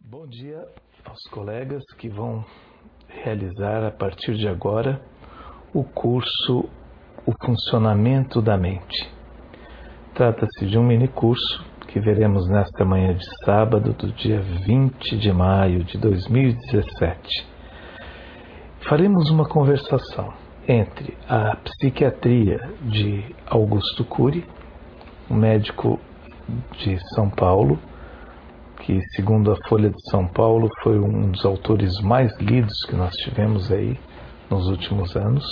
Bom dia aos colegas que vão realizar a partir de agora o curso O Funcionamento da Mente. Trata-se de um minicurso que veremos nesta manhã de sábado do dia 20 de maio de 2017. Faremos uma conversação entre a psiquiatria de Augusto Cury, um médico de São Paulo, que, segundo a Folha de São Paulo, foi um dos autores mais lidos que nós tivemos aí nos últimos anos.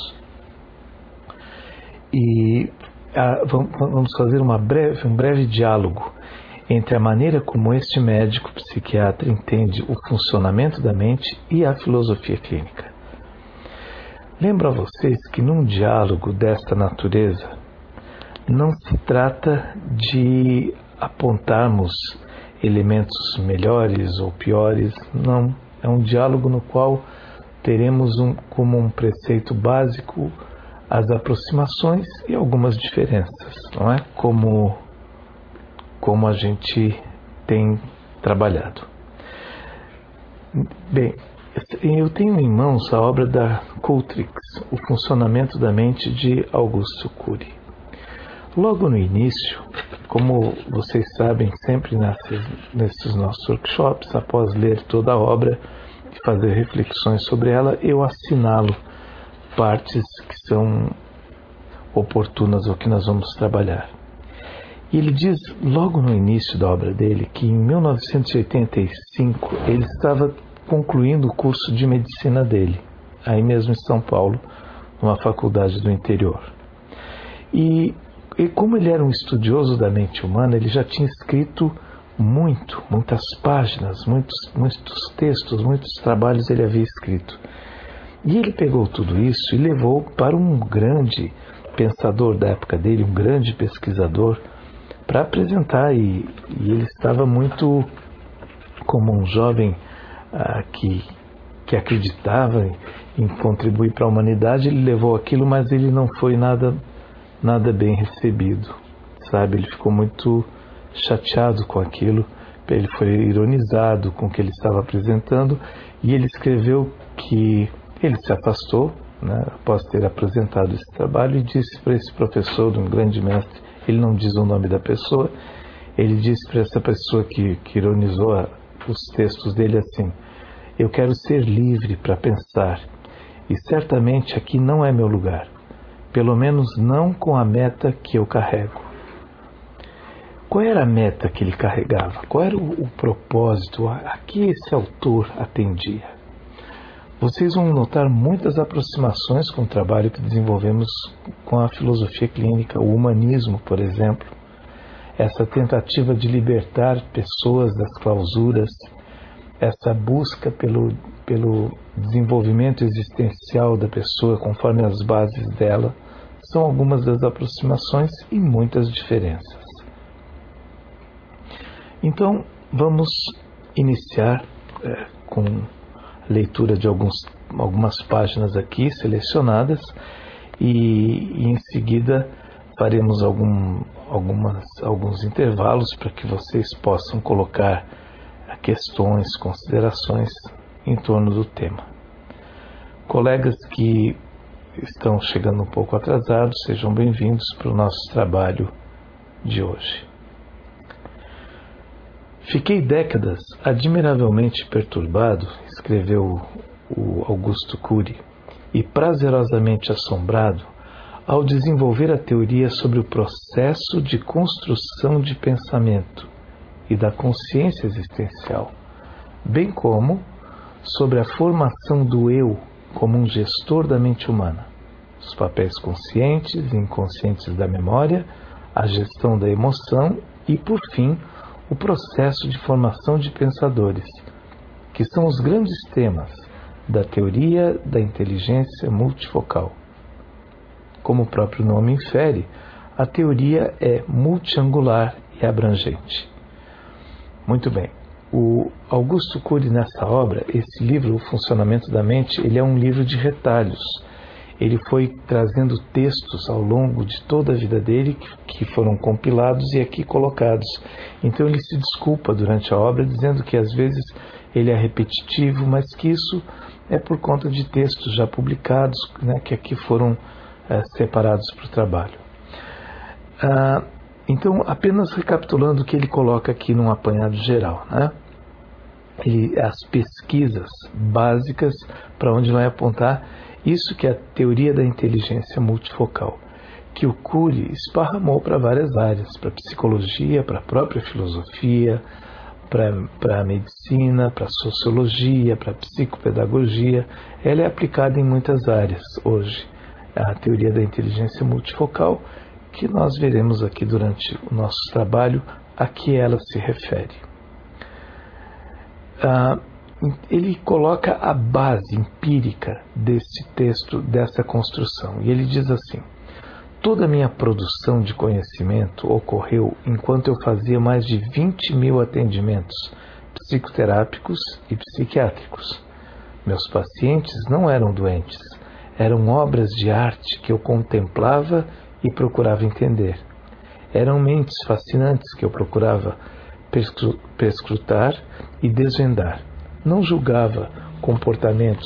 E vamos fazer um breve diálogo entre a maneira como este médico psiquiatra entende o funcionamento da mente e a filosofia clínica. Lembro a vocês que num diálogo desta natureza não se trata de apontarmos elementos melhores ou piores, não. É um diálogo no qual teremos como um preceito básico as aproximações e algumas diferenças, não é? Como a gente tem trabalhado. Bem, eu tenho em mãos a obra da Cultrix, O Funcionamento da Mente, de Augusto Cury. Logo no início, como vocês sabem, sempre nesses nossos workshops, após ler toda a obra e fazer reflexões sobre ela, eu assinalo partes que são oportunas ao que nós vamos trabalhar. E ele diz, logo no início da obra dele, que em 1985 ele estava concluindo o curso de medicina dele, aí mesmo em São Paulo, numa faculdade do interior. E como ele era um estudioso da mente humana, ele já tinha escrito muitas páginas, muitos textos, muitos trabalhos ele havia escrito. E ele pegou tudo isso e levou para um grande pensador da época dele, um grande pesquisador, para apresentar. E ele estava muito como um jovem que acreditava em contribuir para a humanidade. Ele levou aquilo, mas ele não foi nada bem recebido, sabe? Ele ficou muito chateado com aquilo, ele foi ironizado com o que ele estava apresentando, e ele escreveu que ele se afastou, né, após ter apresentado esse trabalho, e disse para esse professor, um grande mestre, ele não diz o nome da pessoa, ele disse para essa pessoa que ironizou os textos dele assim: eu quero ser livre para pensar, e certamente aqui não é meu lugar. Pelo menos não com a meta que eu carrego. Qual era a meta que ele carregava? Qual era o propósito a que esse autor atendia? Vocês vão notar muitas aproximações com o trabalho que desenvolvemos com a filosofia clínica, o humanismo, por exemplo. Essa tentativa de libertar pessoas das clausuras, essa busca pelo desenvolvimento existencial da pessoa conforme as bases dela, são algumas das aproximações e muitas diferenças. Então, vamos iniciar com a leitura de algumas páginas aqui selecionadas e em seguida faremos alguns intervalos para que vocês possam colocar questões, considerações em torno do tema. Colegas que estão chegando um pouco atrasados, sejam bem-vindos para o nosso trabalho de hoje. Fiquei décadas admiravelmente perturbado, escreveu o Augusto Cury, e prazerosamente assombrado ao desenvolver a teoria sobre o processo de construção de pensamento e da consciência existencial, bem como sobre a formação do eu como um gestor da mente humana, os papéis conscientes e inconscientes da memória, a gestão da emoção e, por fim, o processo de formação de pensadores, que são os grandes temas da teoria da inteligência multifocal. Como o próprio nome infere, a teoria é multiangular e abrangente. Muito bem. O Augusto Cury, nessa obra, esse livro, O Funcionamento da Mente, ele é um livro de retalhos. ele foi trazendo textos ao longo de toda a vida dele que foram compilados e aqui colocados. Então ele se desculpa durante a obra dizendo que às vezes ele é repetitivo, mas que isso é por conta de textos já publicados, né, que aqui foram separados para o trabalho. Então, apenas recapitulando o que ele coloca aqui num apanhado geral, né? As pesquisas básicas para onde vai apontar isso que é a teoria da inteligência multifocal, que o Cury esparramou para várias áreas, para a psicologia, para a própria filosofia, para a medicina, para a sociologia, para a psicopedagogia. Ela é aplicada em muitas áreas hoje. A teoria da inteligência multifocal, que nós veremos aqui durante o nosso trabalho, a que ela se refere. Ele coloca a base empírica desse texto, dessa construção, e ele diz assim: toda a minha produção de conhecimento ocorreu enquanto eu fazia mais de 20.000 atendimentos psicoterápicos e psiquiátricos. Meus pacientes não eram doentes, eram obras de arte que eu contemplava e procurava entender. Eram mentes fascinantes que eu procurava perscrutar e desvendar. Não julgava comportamentos,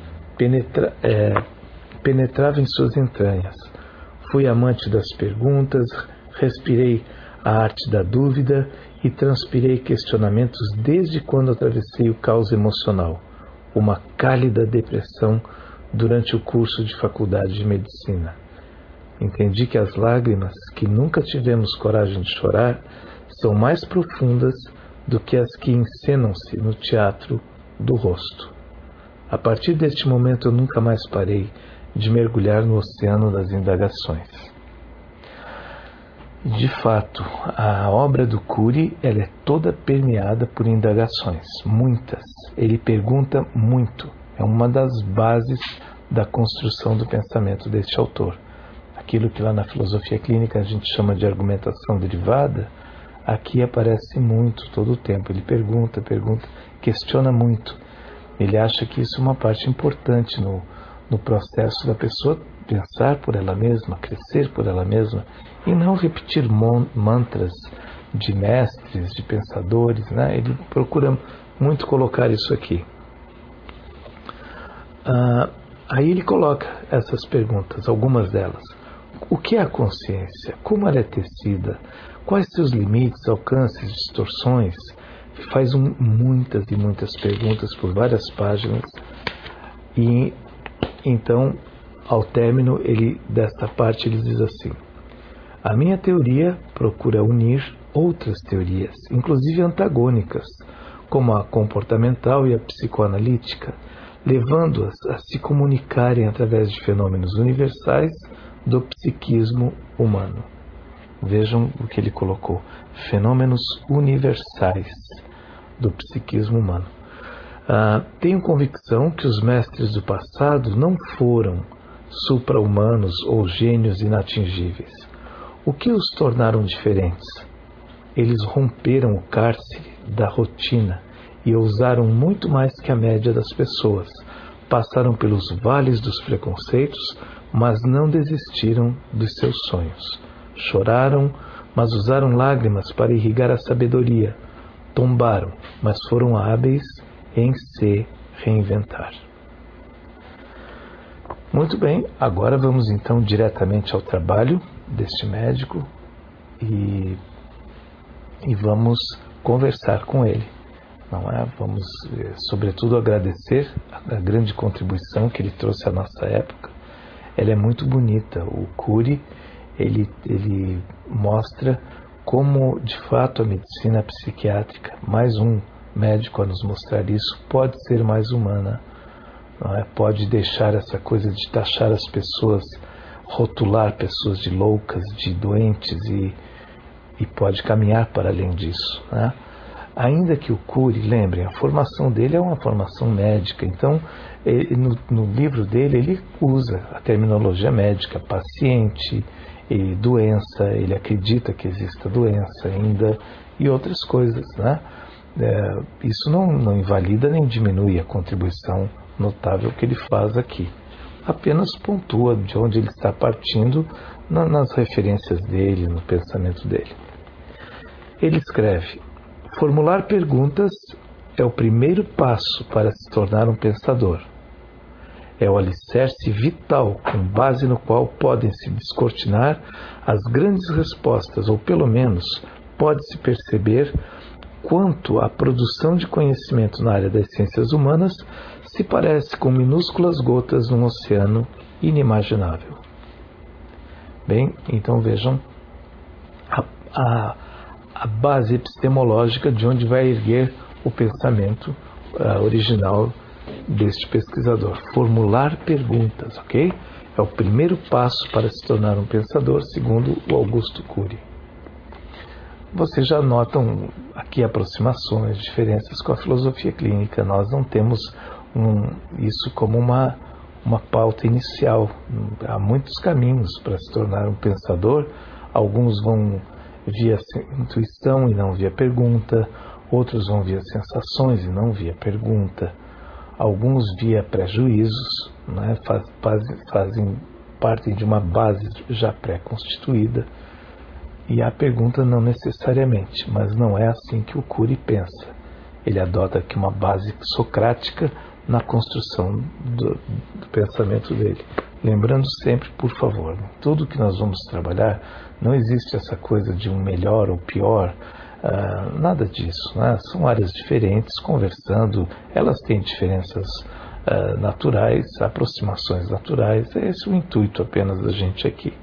penetrava em suas entranhas. Fui amante das perguntas, respirei a arte da dúvida e transpirei questionamentos desde quando atravessei o caos emocional, uma cálida depressão durante o curso de faculdade de medicina. Entendi que as lágrimas que nunca tivemos coragem de chorar são mais profundas do que as que encenam-se no teatro do rosto. A partir deste momento eu nunca mais parei de mergulhar no oceano das indagações. De fato, a obra do Cury ela é toda permeada por indagações, muitas. Ele pergunta muito, é uma das bases da construção do pensamento deste autor. Aquilo que lá na filosofia clínica a gente chama de argumentação derivada, aqui aparece muito todo o tempo. Ele pergunta, questiona muito. Ele acha que isso é uma parte importante no processo da pessoa pensar por ela mesma, crescer por ela mesma, e não repetir mantras de mestres, de pensadores, né? Ele procura muito colocar isso aqui. Aí ele coloca essas perguntas, algumas delas. O que é a consciência? Como ela é tecida? Quais seus limites, alcances, distorções? Faz muitas e muitas perguntas por várias páginas. E então, ao término desta parte, ele diz assim: a minha teoria procura unir outras teorias, inclusive antagônicas, como a comportamental e a psicoanalítica, levando-as a se comunicarem através de fenômenos universais do psiquismo humano. Vejam o que ele colocou: fenômenos universais do psiquismo humano. Tenho convicção que os mestres do passado não foram supra-humanos ou gênios inatingíveis. O que os tornaram diferentes? Eles romperam o cárcere da rotina e ousaram muito mais que a média das pessoas. Passaram pelos vales dos preconceitos, mas não desistiram dos seus sonhos. Choraram, mas usaram lágrimas para irrigar a sabedoria. Tombaram, mas foram hábeis em se reinventar. Muito bem, agora vamos então diretamente ao trabalho deste médico e vamos conversar com ele. Não é? Vamos, sobretudo, agradecer a grande contribuição que ele trouxe à nossa época. Ela é muito bonita. O Cury, ele mostra como, de fato, a medicina psiquiátrica, mais um médico a nos mostrar isso, pode ser mais humana. Não é? Pode deixar essa coisa de taxar as pessoas, rotular pessoas de loucas, de doentes, e pode caminhar para além disso, né? Ainda que o Cury, lembrem, a formação dele é uma formação médica, então no livro dele ele usa a terminologia médica, paciente e doença, ele acredita que exista doença ainda e outras coisas, né? Isso não invalida nem diminui a contribuição notável que ele faz aqui. apenas pontua de onde ele está partindo nas referências dele, no pensamento dele. Ele escreve: formular perguntas é o primeiro passo para se tornar um pensador. É o alicerce vital com base no qual podem se descortinar as grandes respostas, ou pelo menos pode-se perceber quanto a produção de conhecimento na área das ciências humanas se parece com minúsculas gotas num oceano inimaginável. Bem, então vejam a base epistemológica de onde vai erguer o pensamento original deste pesquisador. Formular perguntas, ok? É o primeiro passo para se tornar um pensador, segundo o Augusto Cury. Vocês já notam aqui aproximações, diferenças com a filosofia clínica. Nós não temos isso como uma pauta inicial. Há muitos caminhos para se tornar um pensador. Alguns vão via intuição e não via pergunta. Outros vão via sensações e não via pergunta. Alguns via prejuízos, né? Partem de uma base já pré-constituída. E a pergunta não necessariamente, mas não é assim que o Cury pensa. Ele adota aqui uma base socrática na construção do pensamento dele. Lembrando sempre, por favor, tudo que nós vamos trabalhar, não existe essa coisa de um melhor ou pior, nada disso, né? São áreas diferentes, conversando, elas têm diferenças naturais, aproximações naturais, é esse o intuito apenas da gente aqui.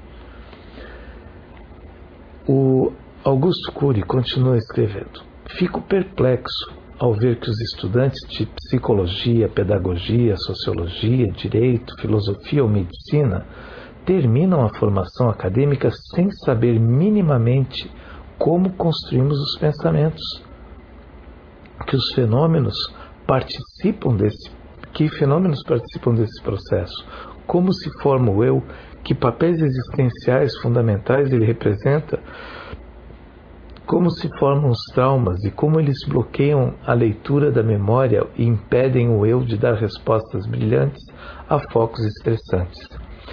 O Augusto Cury continua escrevendo: fico perplexo ao ver que os estudantes de psicologia, pedagogia, sociologia, direito, filosofia ou medicina terminam a formação acadêmica sem saber minimamente como construímos os pensamentos, que fenômenos participam desse processo, como se forma o eu, que papéis existenciais fundamentais ele representa, como se formam os traumas e como eles bloqueiam a leitura da memória e impedem o eu de dar respostas brilhantes a focos estressantes.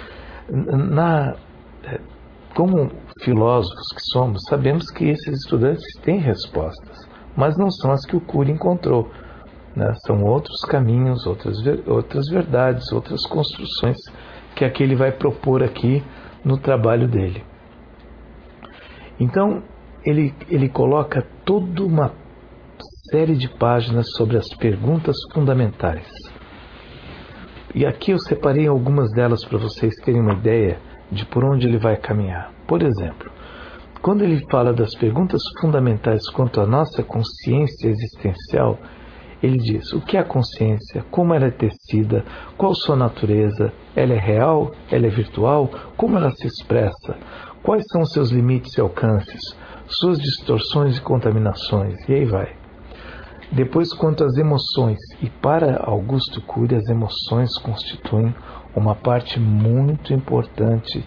Como filósofos que somos, sabemos que esses estudantes têm respostas, mas não são as que o Cury encontrou, né? São outros caminhos, outras verdades, outras construções que é que ele vai propor aqui no trabalho dele. Então, ele coloca toda uma série de páginas sobre as perguntas fundamentais. E aqui eu separei algumas delas para vocês terem uma ideia de por onde ele vai caminhar. Por exemplo, quando ele fala das perguntas fundamentais quanto à nossa consciência existencial, ele diz: o que é a consciência? Como ela é tecida? Qual sua natureza? Ela é real? Ela é virtual? Como ela se expressa? Quais são os seus limites e alcances? Suas distorções e contaminações? E aí vai. Depois, quanto às emoções. E para Augusto Cury, as emoções constituem uma parte muito importante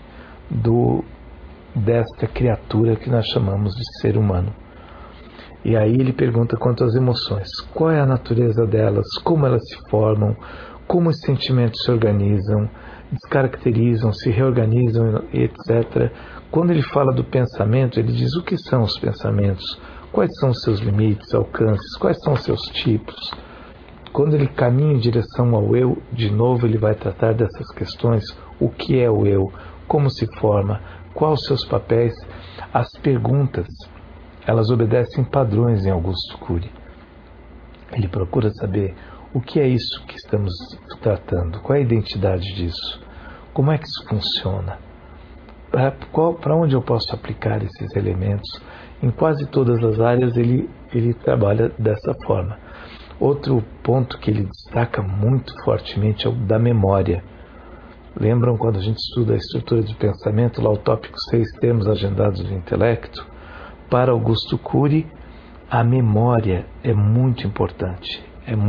desta criatura que nós chamamos de ser humano. E aí ele pergunta quanto às emoções: qual é a natureza delas, como elas se formam, como os sentimentos se organizam, descaracterizam, se reorganizam, etc. Quando ele fala do pensamento, ele diz o que são os pensamentos, quais são os seus limites, alcances, quais são os seus tipos. Quando ele caminha em direção ao eu, de novo ele vai tratar dessas questões: o que é o eu, como se forma, quais os seus papéis. As perguntas, elas obedecem padrões em Augusto Cury. Ele procura saber o que é isso que estamos tratando, qual é a identidade disso, como é que isso funciona, para onde eu posso aplicar esses elementos. Em quase todas as áreas ele trabalha dessa forma. Outro ponto que ele destaca muito fortemente é o da memória. Lembram quando a gente estuda a estrutura de pensamento, lá o tópico 6, termos agendados do intelecto? Para Augusto Cury, a memória é muito importante,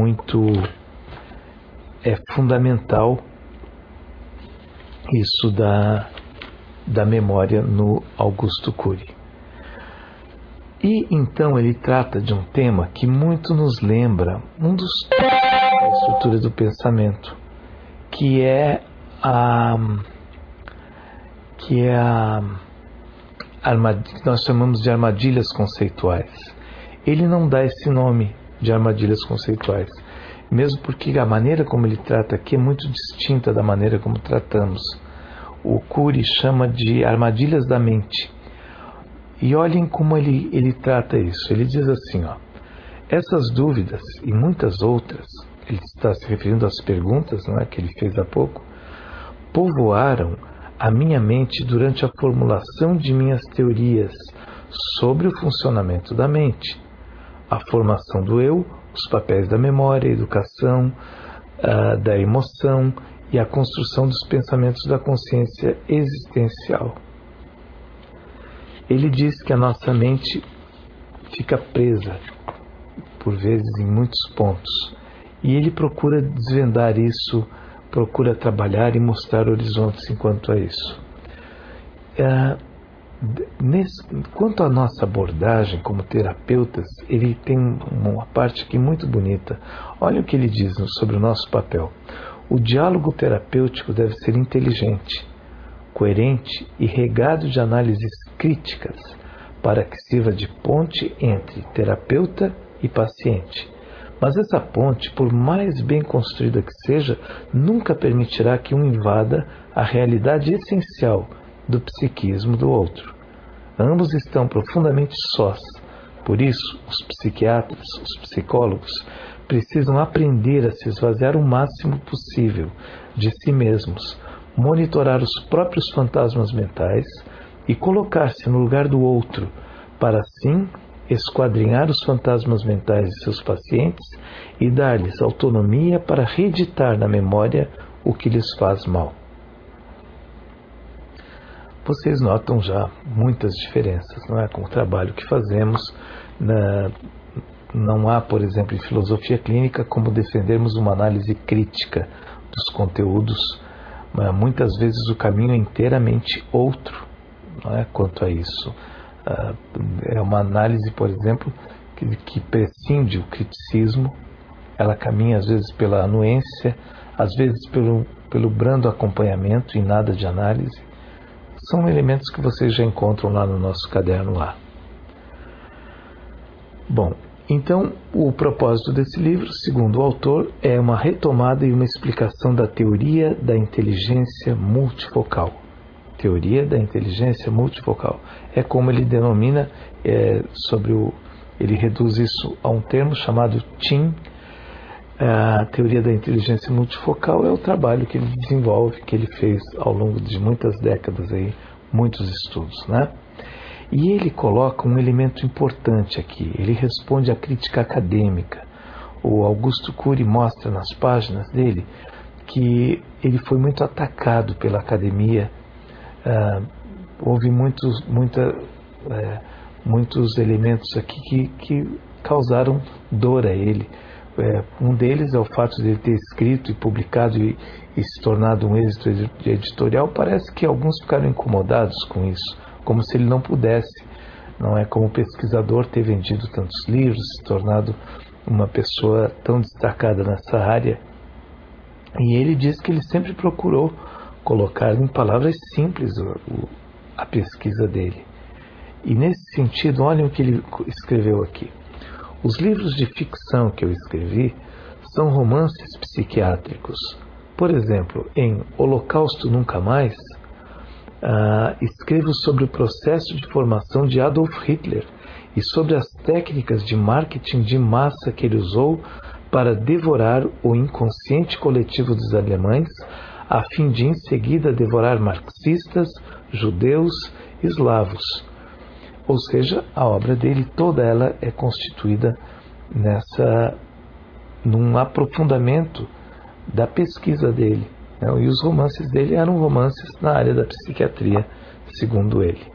é fundamental isso da memória no Augusto Cury. E então ele trata de um tema que muito nos lembra um dos tópicos da estrutura do pensamento, que é que nós chamamos de armadilhas conceituais. Ele não dá esse nome de armadilhas conceituais, mesmo porque a maneira como ele trata aqui é muito distinta da maneira como tratamos. O Cury chama de armadilhas da mente. E olhem como ele trata isso. Ele diz assim, essas dúvidas e muitas outras, ele está se referindo às perguntas, não é, que ele fez há pouco, povoaram a minha mente durante a formulação de minhas teorias sobre o funcionamento da mente, a formação do eu, os papéis da memória, a educação, da emoção e a construção dos pensamentos da consciência existencial. Ele diz que a nossa mente fica presa, por vezes, em muitos pontos, e ele procura desvendar isso, procura trabalhar e mostrar horizontes enquanto a isso. Quanto à nossa abordagem como terapeutas, ele tem uma parte aqui muito bonita. Olha o que ele diz sobre o nosso papel. O diálogo terapêutico deve ser inteligente, coerente e regado de análises críticas para que sirva de ponte entre terapeuta e paciente. Mas essa ponte, por mais bem construída que seja, nunca permitirá que um invada a realidade essencial do psiquismo do outro. Ambos estão profundamente sós. Por isso, os psiquiatras, os psicólogos, precisam aprender a se esvaziar o máximo possível de si mesmos, monitorar os próprios fantasmas mentais e colocar-se no lugar do outro, para assim esquadrinhar os fantasmas mentais de seus pacientes e dar-lhes autonomia para reeditar na memória o que lhes faz mal. Vocês notam já muitas diferenças, não é? Com o trabalho que fazemos. Não há, por exemplo, em filosofia clínica, como defendermos uma análise crítica dos conteúdos. Muitas vezes o caminho é inteiramente outro, não é? Quanto a isso. É uma análise, por exemplo, que prescinde o criticismo. Ela caminha às vezes pela anuência, às vezes pelo brando acompanhamento e nada de análise. São elementos que vocês já encontram lá no nosso caderno A. Bom, então o propósito desse livro, segundo o autor, é uma retomada e uma explicação da teoria da inteligência multifocal. Teoria da inteligência multifocal. É como ele denomina, ele reduz isso a um termo chamado TIM. A teoria da inteligência multifocal é o trabalho que ele desenvolve, que ele fez ao longo de muitas décadas, muitos estudos, né? E ele coloca um elemento importante aqui, ele responde à crítica acadêmica. O Augusto Cury mostra nas páginas dele que ele foi muito atacado pela academia. Houve muitos elementos aqui que causaram dor a ele. Um deles é o fato de ele ter escrito e publicado e se tornado um êxito editorial. Parece que alguns ficaram incomodados com isso, como se ele não pudesse, não é, como pesquisador, ter vendido tantos livros, se tornado uma pessoa tão destacada nessa área. E ele diz que ele sempre procurou colocar em palavras simples a pesquisa dele. E nesse sentido, olhem o que ele escreveu aqui. Os livros de ficção que eu escrevi são romances psiquiátricos. Por exemplo, em Holocausto Nunca Mais, escrevo sobre o processo de formação de Adolf Hitler e sobre as técnicas de marketing de massa que ele usou para devorar o inconsciente coletivo dos alemães, a fim de em seguida devorar marxistas, judeus, eslavos. Ou seja, a obra dele, toda ela é constituída num aprofundamento da pesquisa dele. Né? E os romances dele eram romances na área da psiquiatria, segundo ele.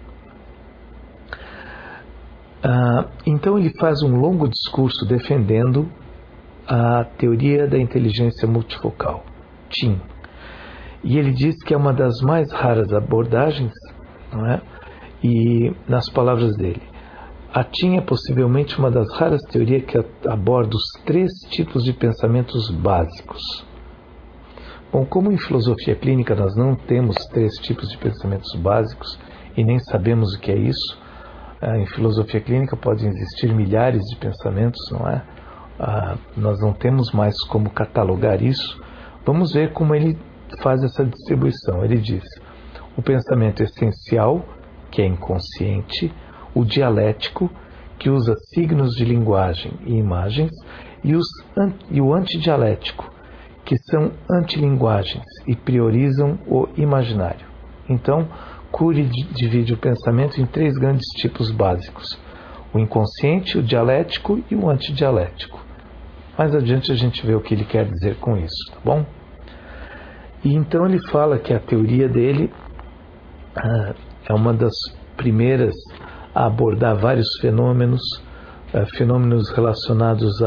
Então ele faz um longo discurso defendendo a teoria da inteligência multifocal, TIM. E ele diz que é uma das mais raras abordagens, não é? E nas palavras dele, a TIM é possivelmente uma das raras teorias que aborda os 3 tipos de pensamentos básicos. Bom, como em filosofia clínica nós não temos 3 tipos de pensamentos básicos e nem sabemos o que é isso, em filosofia clínica podem existir milhares de pensamentos, não é? Nós não temos mais como catalogar isso. Vamos ver como ele faz essa distribuição. Ele diz: o pensamento essencial, que é inconsciente, o dialético, que usa signos de linguagem e imagens, e o antidialético, que são antilinguagens e priorizam o imaginário. Então, Cury divide o pensamento em 3 grandes tipos básicos: o inconsciente, o dialético e o antidialético. Mais adiante a gente vê o que ele quer dizer com isso, tá bom? E então ele fala que a teoria dele é uma das primeiras a abordar vários fenômenos relacionados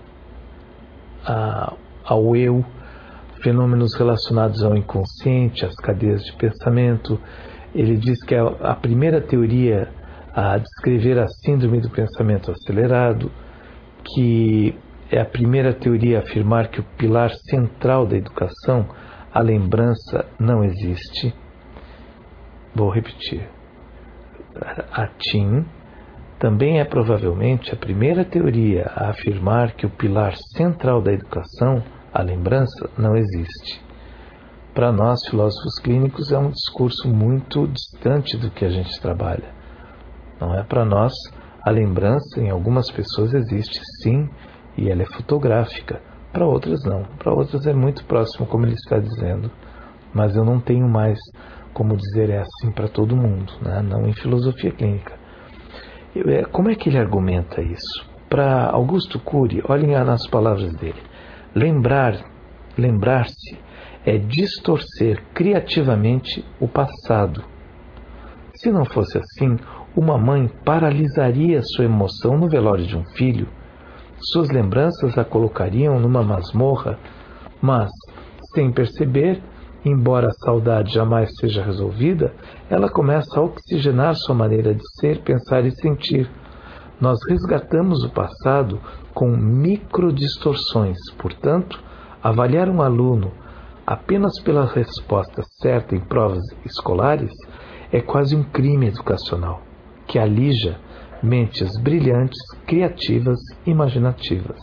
ao eu, fenômenos relacionados ao inconsciente, às cadeias de pensamento. Ele diz que é a primeira teoria a descrever a síndrome do pensamento acelerado, que é a primeira teoria a afirmar que o pilar central da educação, a lembrança, não existe. Vou repetir. A TIM também é provavelmente a primeira teoria a afirmar que o pilar central da educação, a lembrança, não existe. Para nós, filósofos clínicos, é um discurso muito distante do que a gente trabalha. Não é? Para nós, a lembrança em algumas pessoas existe sim, e ela é fotográfica. Para outras não. Para outras é muito próximo, como ele está dizendo. Mas eu não tenho mais como dizer é assim para todo mundo, né? Não em filosofia clínica. Como é que ele argumenta isso? Para Augusto Cury, olhem nas palavras dele. Lembrar-se é distorcer criativamente o passado. Se não fosse assim, uma mãe paralisaria sua emoção no velório de um filho. Suas lembranças a colocariam numa masmorra, mas, sem perceber, embora a saudade jamais seja resolvida, ela começa a oxigenar sua maneira de ser, pensar e sentir. Nós resgatamos o passado com microdistorções. Portanto, avaliar um aluno apenas pela resposta certa em provas escolares é quase um crime educacional, que alija mentes brilhantes, criativas, imaginativas.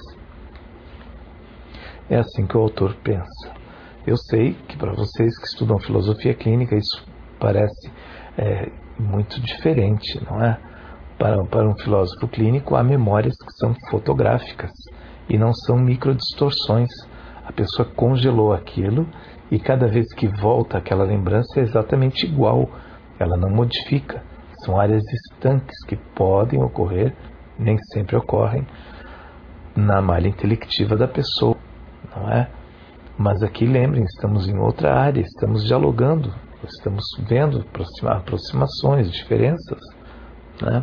É assim que o autor pensa. Eu sei que para vocês que estudam filosofia clínica isso parece muito diferente, não é? Para um filósofo clínico há memórias que são fotográficas e não são microdistorções. A pessoa congelou aquilo e cada vez que volta aquela lembrança é exatamente igual, ela não modifica. São áreas estanques que podem ocorrer, nem sempre ocorrem, na malha intelectiva da pessoa, não é? Mas aqui, lembrem, estamos em outra área, estamos dialogando, estamos vendo aproximações, diferenças, né?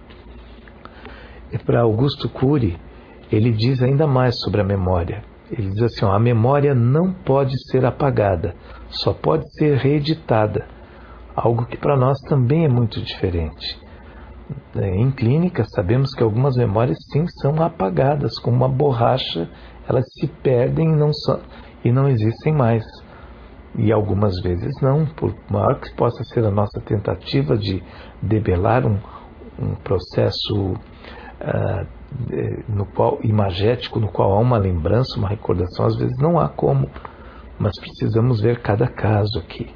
E para Augusto Cury, ele diz ainda mais sobre a memória. Ele diz assim, a memória não pode ser apagada, só pode ser reeditada, algo que para nós também é muito diferente. Em clínica, sabemos que algumas memórias sim são apagadas, como uma borracha, elas se perdem e não existem mais. E algumas vezes não, por maior que possa ser a nossa tentativa de debelar um processo imagético, no qual há uma lembrança, uma recordação, às vezes não há como, mas precisamos ver cada caso aqui.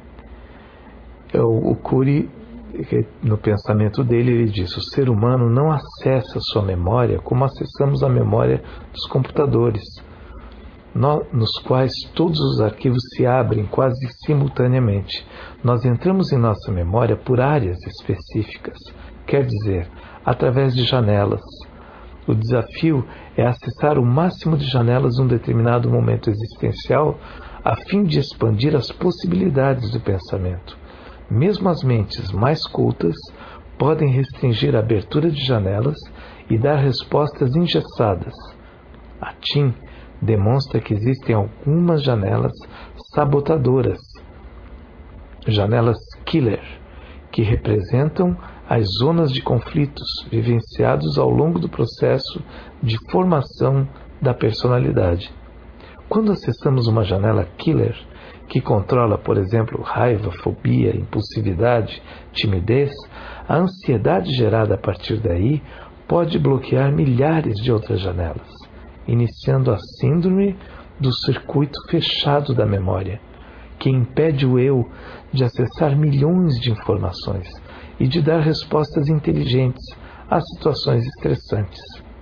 O Cury, no pensamento dele, ele diz: o ser humano não acessa sua memória como acessamos a memória dos computadores, nos quais todos os arquivos se abrem quase simultaneamente. Nós entramos em nossa memória por áreas específicas, quer dizer, através de janelas. O desafio é acessar o máximo de janelas num determinado momento existencial, a fim de expandir as possibilidades do pensamento. Mesmo as mentes mais cultas podem restringir a abertura de janelas e dar respostas engessadas. A TIM demonstra que existem algumas janelas sabotadoras, janelas killer, que representam as zonas de conflitos vivenciados ao longo do processo de formação da personalidade. Quando acessamos uma janela killer, que controla, por exemplo, raiva, fobia, impulsividade, timidez, a ansiedade gerada a partir daí pode bloquear milhares de outras janelas, iniciando a síndrome do circuito fechado da memória, que impede o eu de acessar milhões de informações e de dar respostas inteligentes a situações estressantes.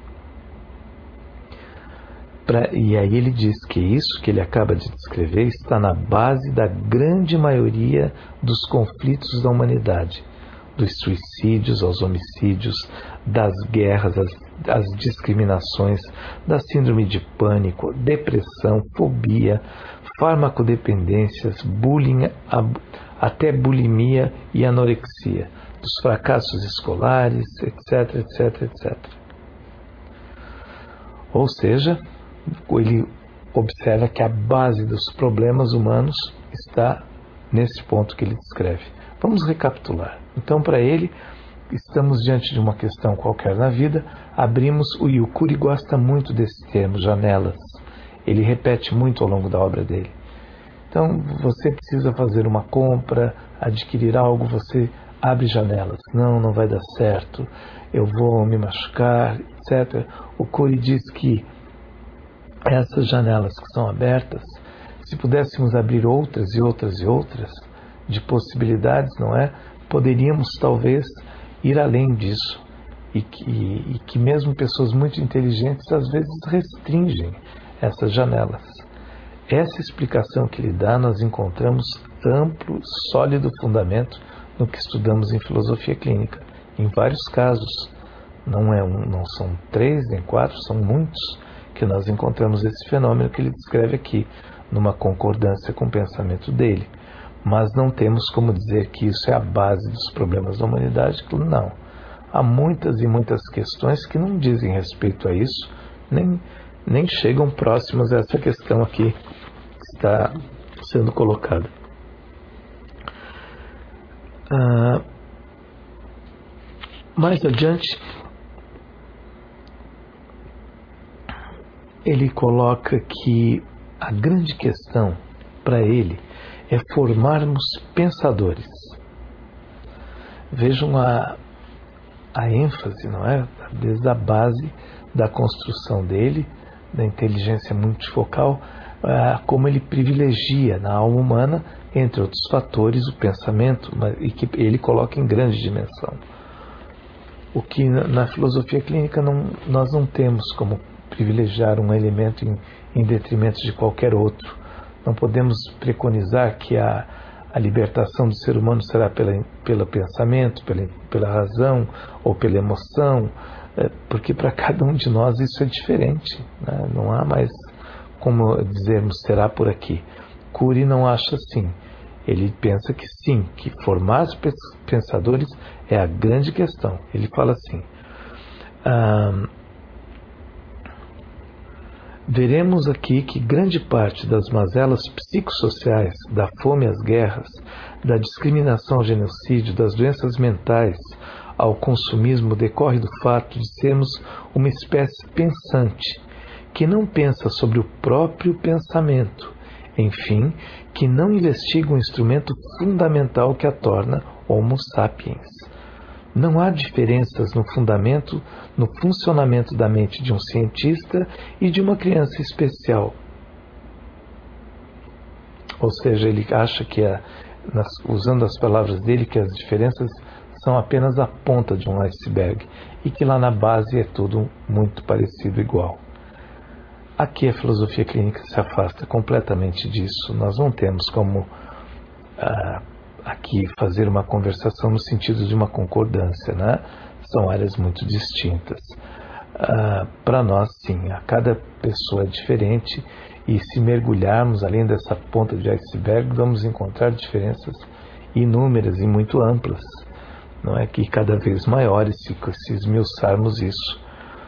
E aí ele diz que isso que ele acaba de descrever está na base da grande maioria dos conflitos da humanidade, dos suicídios aos homicídios, das guerras, as discriminações, da síndrome de pânico, depressão, fobia, farmacodependências, bullying, até bulimia e anorexia, dos fracassos escolares, etc, etc, etc. Ou seja, ele observa que a base dos problemas humanos está nesse ponto que ele descreve. Vamos recapitular. Então, para ele, estamos diante de uma questão qualquer na vida, abrimos, e o Cury gosta muito desse termo, janelas. Ele repete muito ao longo da obra dele. Então, você precisa fazer uma compra, adquirir algo, você abre janelas. Não vai dar certo, eu vou me machucar, etc. O Cury diz que essas janelas que são abertas, se pudéssemos abrir outras e outras e outras de possibilidades, não é? Poderíamos talvez ir além disso e que mesmo pessoas muito inteligentes às vezes restringem essas janelas. Essa explicação que ele dá nós encontramos amplo, sólido fundamento no que estudamos em filosofia clínica, em vários casos. Não são 3 nem 4, são muitos que nós encontramos esse fenômeno que ele descreve aqui, numa concordância com o pensamento dele. Mas não temos como dizer que isso é a base dos problemas da humanidade. Não. Há muitas e muitas questões que não dizem respeito a isso, nem chegam próximas a essa questão aqui que está sendo colocada. Mais adiante, ele coloca que a grande questão para ele é formarmos pensadores. Vejam a ênfase, não é? Desde a base da construção dele, da inteligência multifocal, como ele privilegia na alma humana, entre outros fatores, o pensamento, e que ele coloca em grande dimensão. O que na filosofia clínica nós não temos como privilegiar um elemento em detrimento de qualquer outro. Não podemos preconizar que a libertação do ser humano será pelo pensamento, pela razão ou pela emoção, porque para cada um de nós isso é diferente, né? Não há mais como dizermos será por aqui. Cury não acha assim. Ele pensa que sim, que formar os pensadores é a grande questão. Ele fala assim: veremos aqui que grande parte das mazelas psicossociais, da fome às guerras, da discriminação ao genocídio, das doenças mentais ao consumismo decorre do fato de sermos uma espécie pensante, que não pensa sobre o próprio pensamento, enfim, que não investiga um instrumento fundamental que a torna Homo sapiens. Não há diferenças no fundamento, no funcionamento da mente de um cientista e de uma criança especial. Ou seja, ele acha que, usando as palavras dele, que as diferenças são apenas a ponta de um iceberg e que lá na base é tudo muito parecido, igual. Aqui a filosofia clínica se afasta completamente disso. Nós não temos como aqui fazer uma conversação no sentido de uma concordância, né? São áreas muito distintas. Para nós, sim, cada pessoa é diferente e se mergulharmos além dessa ponta de iceberg, vamos encontrar diferenças inúmeras e muito amplas, não é? Que cada vez maiores se esmiuçarmos isso.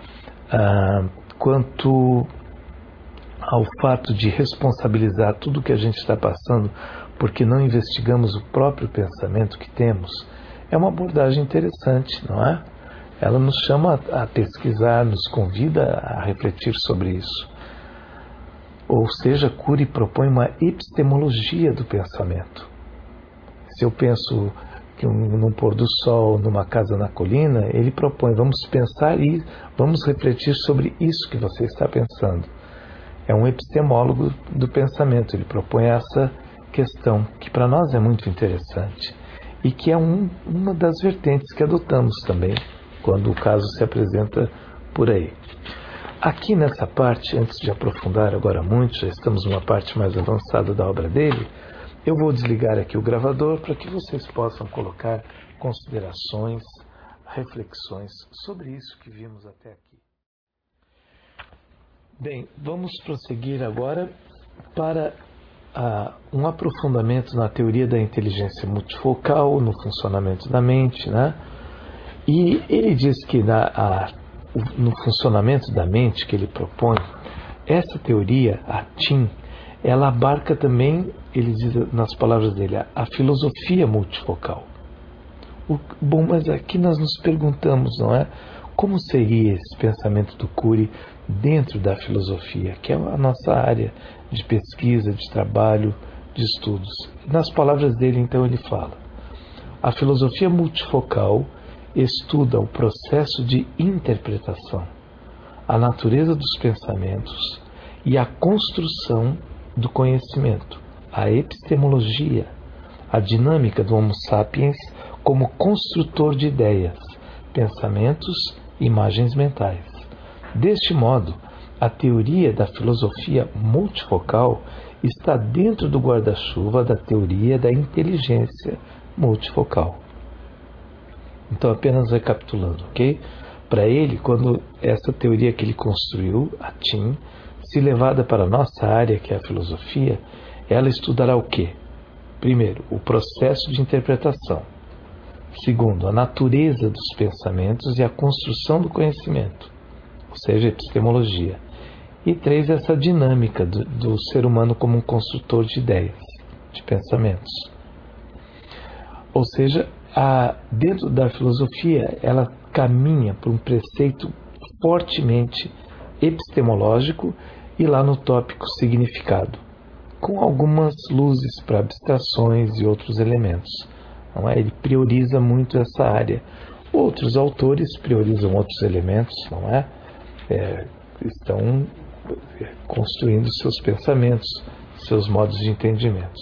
Quanto ao fato de responsabilizar tudo o que a gente está passando porque não investigamos o próprio pensamento que temos, é uma abordagem interessante, não é? Ela nos chama a pesquisar, nos convida a refletir sobre isso. Ou seja, Cury propõe uma epistemologia do pensamento. Se eu penso que num pôr do sol, numa casa na colina, ele propõe, vamos pensar e vamos refletir sobre isso que você está pensando. É um epistemólogo do pensamento, ele propõe essa questão, que para nós é muito interessante, e que é uma das vertentes que adotamos também, quando o caso se apresenta por aí. Aqui nessa parte, antes de aprofundar agora muito, já estamos numa parte mais avançada da obra dele, eu vou desligar aqui o gravador para que vocês possam colocar considerações, reflexões sobre isso que vimos até aqui. Bem, vamos prosseguir agora para um aprofundamento na teoria da inteligência multifocal, no funcionamento da mente, né? E ele diz que no funcionamento da mente que ele propõe, essa teoria, a TIM, ela abarca também, ele diz nas palavras dele, a filosofia multifocal. Bom, mas aqui nós nos perguntamos, não é? Como seria esse pensamento do Cury dentro da filosofia, que é a nossa área de pesquisa, de trabalho, de estudos? Nas palavras dele, então, ele fala: a filosofia multifocal estuda o processo de interpretação, a natureza dos pensamentos e a construção do conhecimento, a epistemologia, a dinâmica do Homo sapiens como construtor de ideias, pensamentos e imagens mentais. Deste modo, a teoria da filosofia multifocal está dentro do guarda-chuva da teoria da inteligência multifocal. Então, apenas recapitulando, ok? Para ele, quando essa teoria que ele construiu, a TIM, se levada para a nossa área, que é a filosofia, ela estudará o quê? Primeiro, o processo de interpretação. Segundo, a natureza dos pensamentos e a construção do conhecimento, ou seja, a epistemologia. E três, essa dinâmica do ser humano como um construtor de ideias, de pensamentos. Ou seja, dentro da filosofia, ela caminha por um preceito fortemente epistemológico e lá no tópico significado, com algumas luzes para abstrações e outros elementos. Não é? Ele prioriza muito essa área. Outros autores priorizam outros elementos, não é? Estão construindo seus pensamentos, seus modos de entendimento.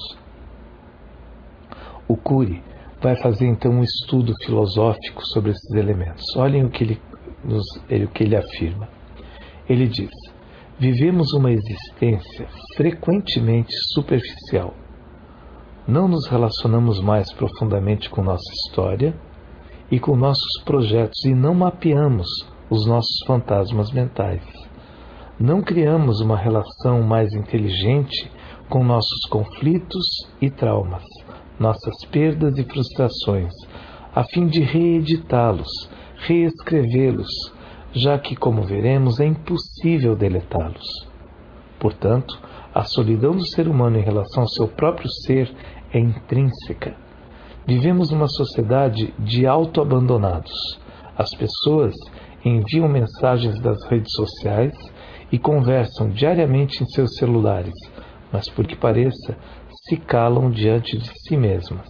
O Cury vai fazer então um estudo filosófico sobre esses elementos. Olhem o que ele afirma. Ele diz: vivemos uma existência frequentemente superficial. Não nos relacionamos mais profundamente com nossa história e com nossos projetos e não mapeamos os nossos fantasmas mentais. Não criamos uma relação mais inteligente com nossos conflitos e traumas, nossas perdas e frustrações, a fim de reeditá-los, reescrevê-los, já que, como veremos, é impossível deletá-los. Portanto, a solidão do ser humano em relação ao seu próprio ser é intrínseca. Vivemos numa sociedade de autoabandonados. As pessoas enviam mensagens das redes sociais e conversam diariamente em seus celulares, mas, por que pareça, se calam diante de si mesmas.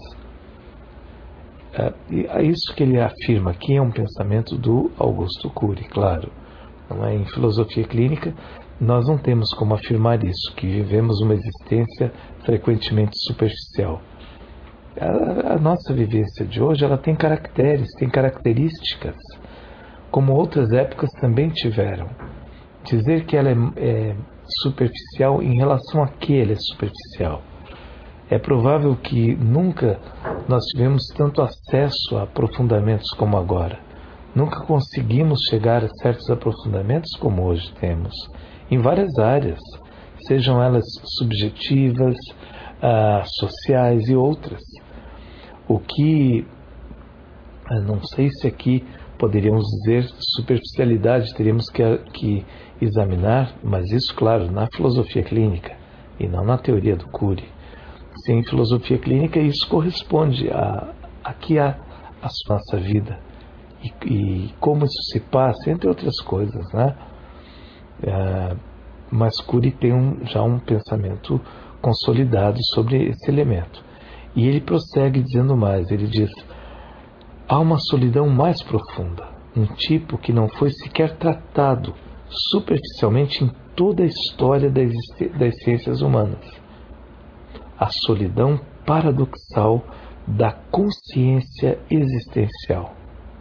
Isso que ele afirma aqui é um pensamento do Augusto Cury, claro. Não é? Em filosofia clínica, nós não temos como afirmar isso, que vivemos uma existência frequentemente superficial. A nossa vivência de hoje, ela tem caracteres, tem características, como outras épocas também tiveram. Dizer que ela é superficial, em relação a que ela é superficial? É provável que nunca nós tivemos tanto acesso a aprofundamentos como agora. Nunca conseguimos chegar a certos aprofundamentos como hoje temos, em várias áreas, sejam elas subjetivas, sociais e outras. O que, não sei se aqui poderíamos dizer superficialidade, teríamos que examinar, mas isso, claro, na filosofia clínica e não na teoria do Cury. Sim, em filosofia clínica isso corresponde a que a nossa vida e como isso se passa, entre outras coisas, né? mas Cury tem já um pensamento consolidado sobre esse elemento. E ele prossegue dizendo mais, ele diz: há uma solidão mais profunda, um tipo que não foi sequer tratado superficialmente em toda a história das ciências humanas. A solidão paradoxal da consciência existencial.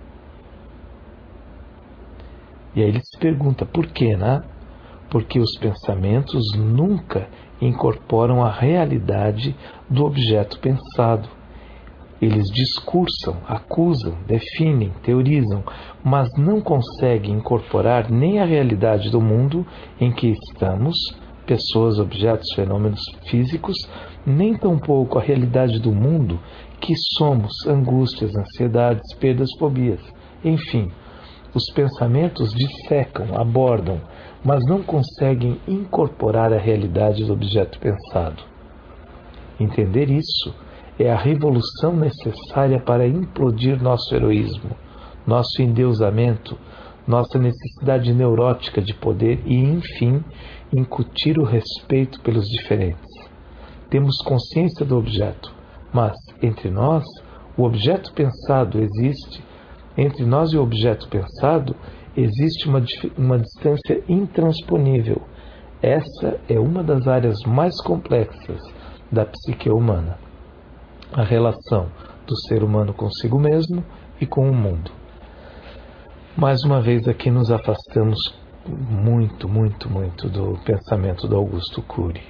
E aí ele se pergunta por quê, né? Porque os pensamentos nunca incorporam a realidade do objeto pensado. Eles discursam, acusam, definem, teorizam, mas não conseguem incorporar nem a realidade do mundo em que estamos, pessoas, objetos, fenômenos físicos, nem tampouco a realidade do mundo que somos, angústias, ansiedades, perdas, fobias. Enfim, os pensamentos dissecam, abordam, mas não conseguem incorporar a realidade do objeto pensado. Entender isso é a revolução necessária para implodir nosso heroísmo, nosso endeusamento, nossa necessidade neurótica de poder e, enfim, incutir o respeito pelos diferentes. Temos consciência do objeto, mas entre nós, o objeto pensado existe. Entre nós e o objeto pensado existe uma distância intransponível. Essa é uma das áreas mais complexas da psique humana. A relação do ser humano consigo mesmo e com o mundo. Mais uma vez aqui nos afastamos muito do pensamento do Augusto Cury.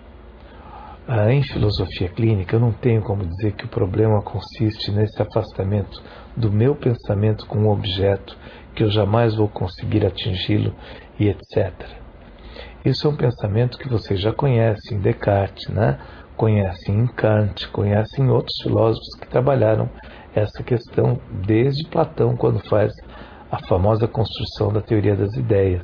Em filosofia clínica, eu não tenho como dizer que o problema consiste nesse afastamento do meu pensamento com o objeto, que eu jamais vou conseguir atingi-lo e etc. Isso é um pensamento que vocês já conhecem em Descartes, né? Conhecem em Kant, conhecem em outros filósofos que trabalharam essa questão desde Platão, quando faz a famosa construção da teoria das ideias.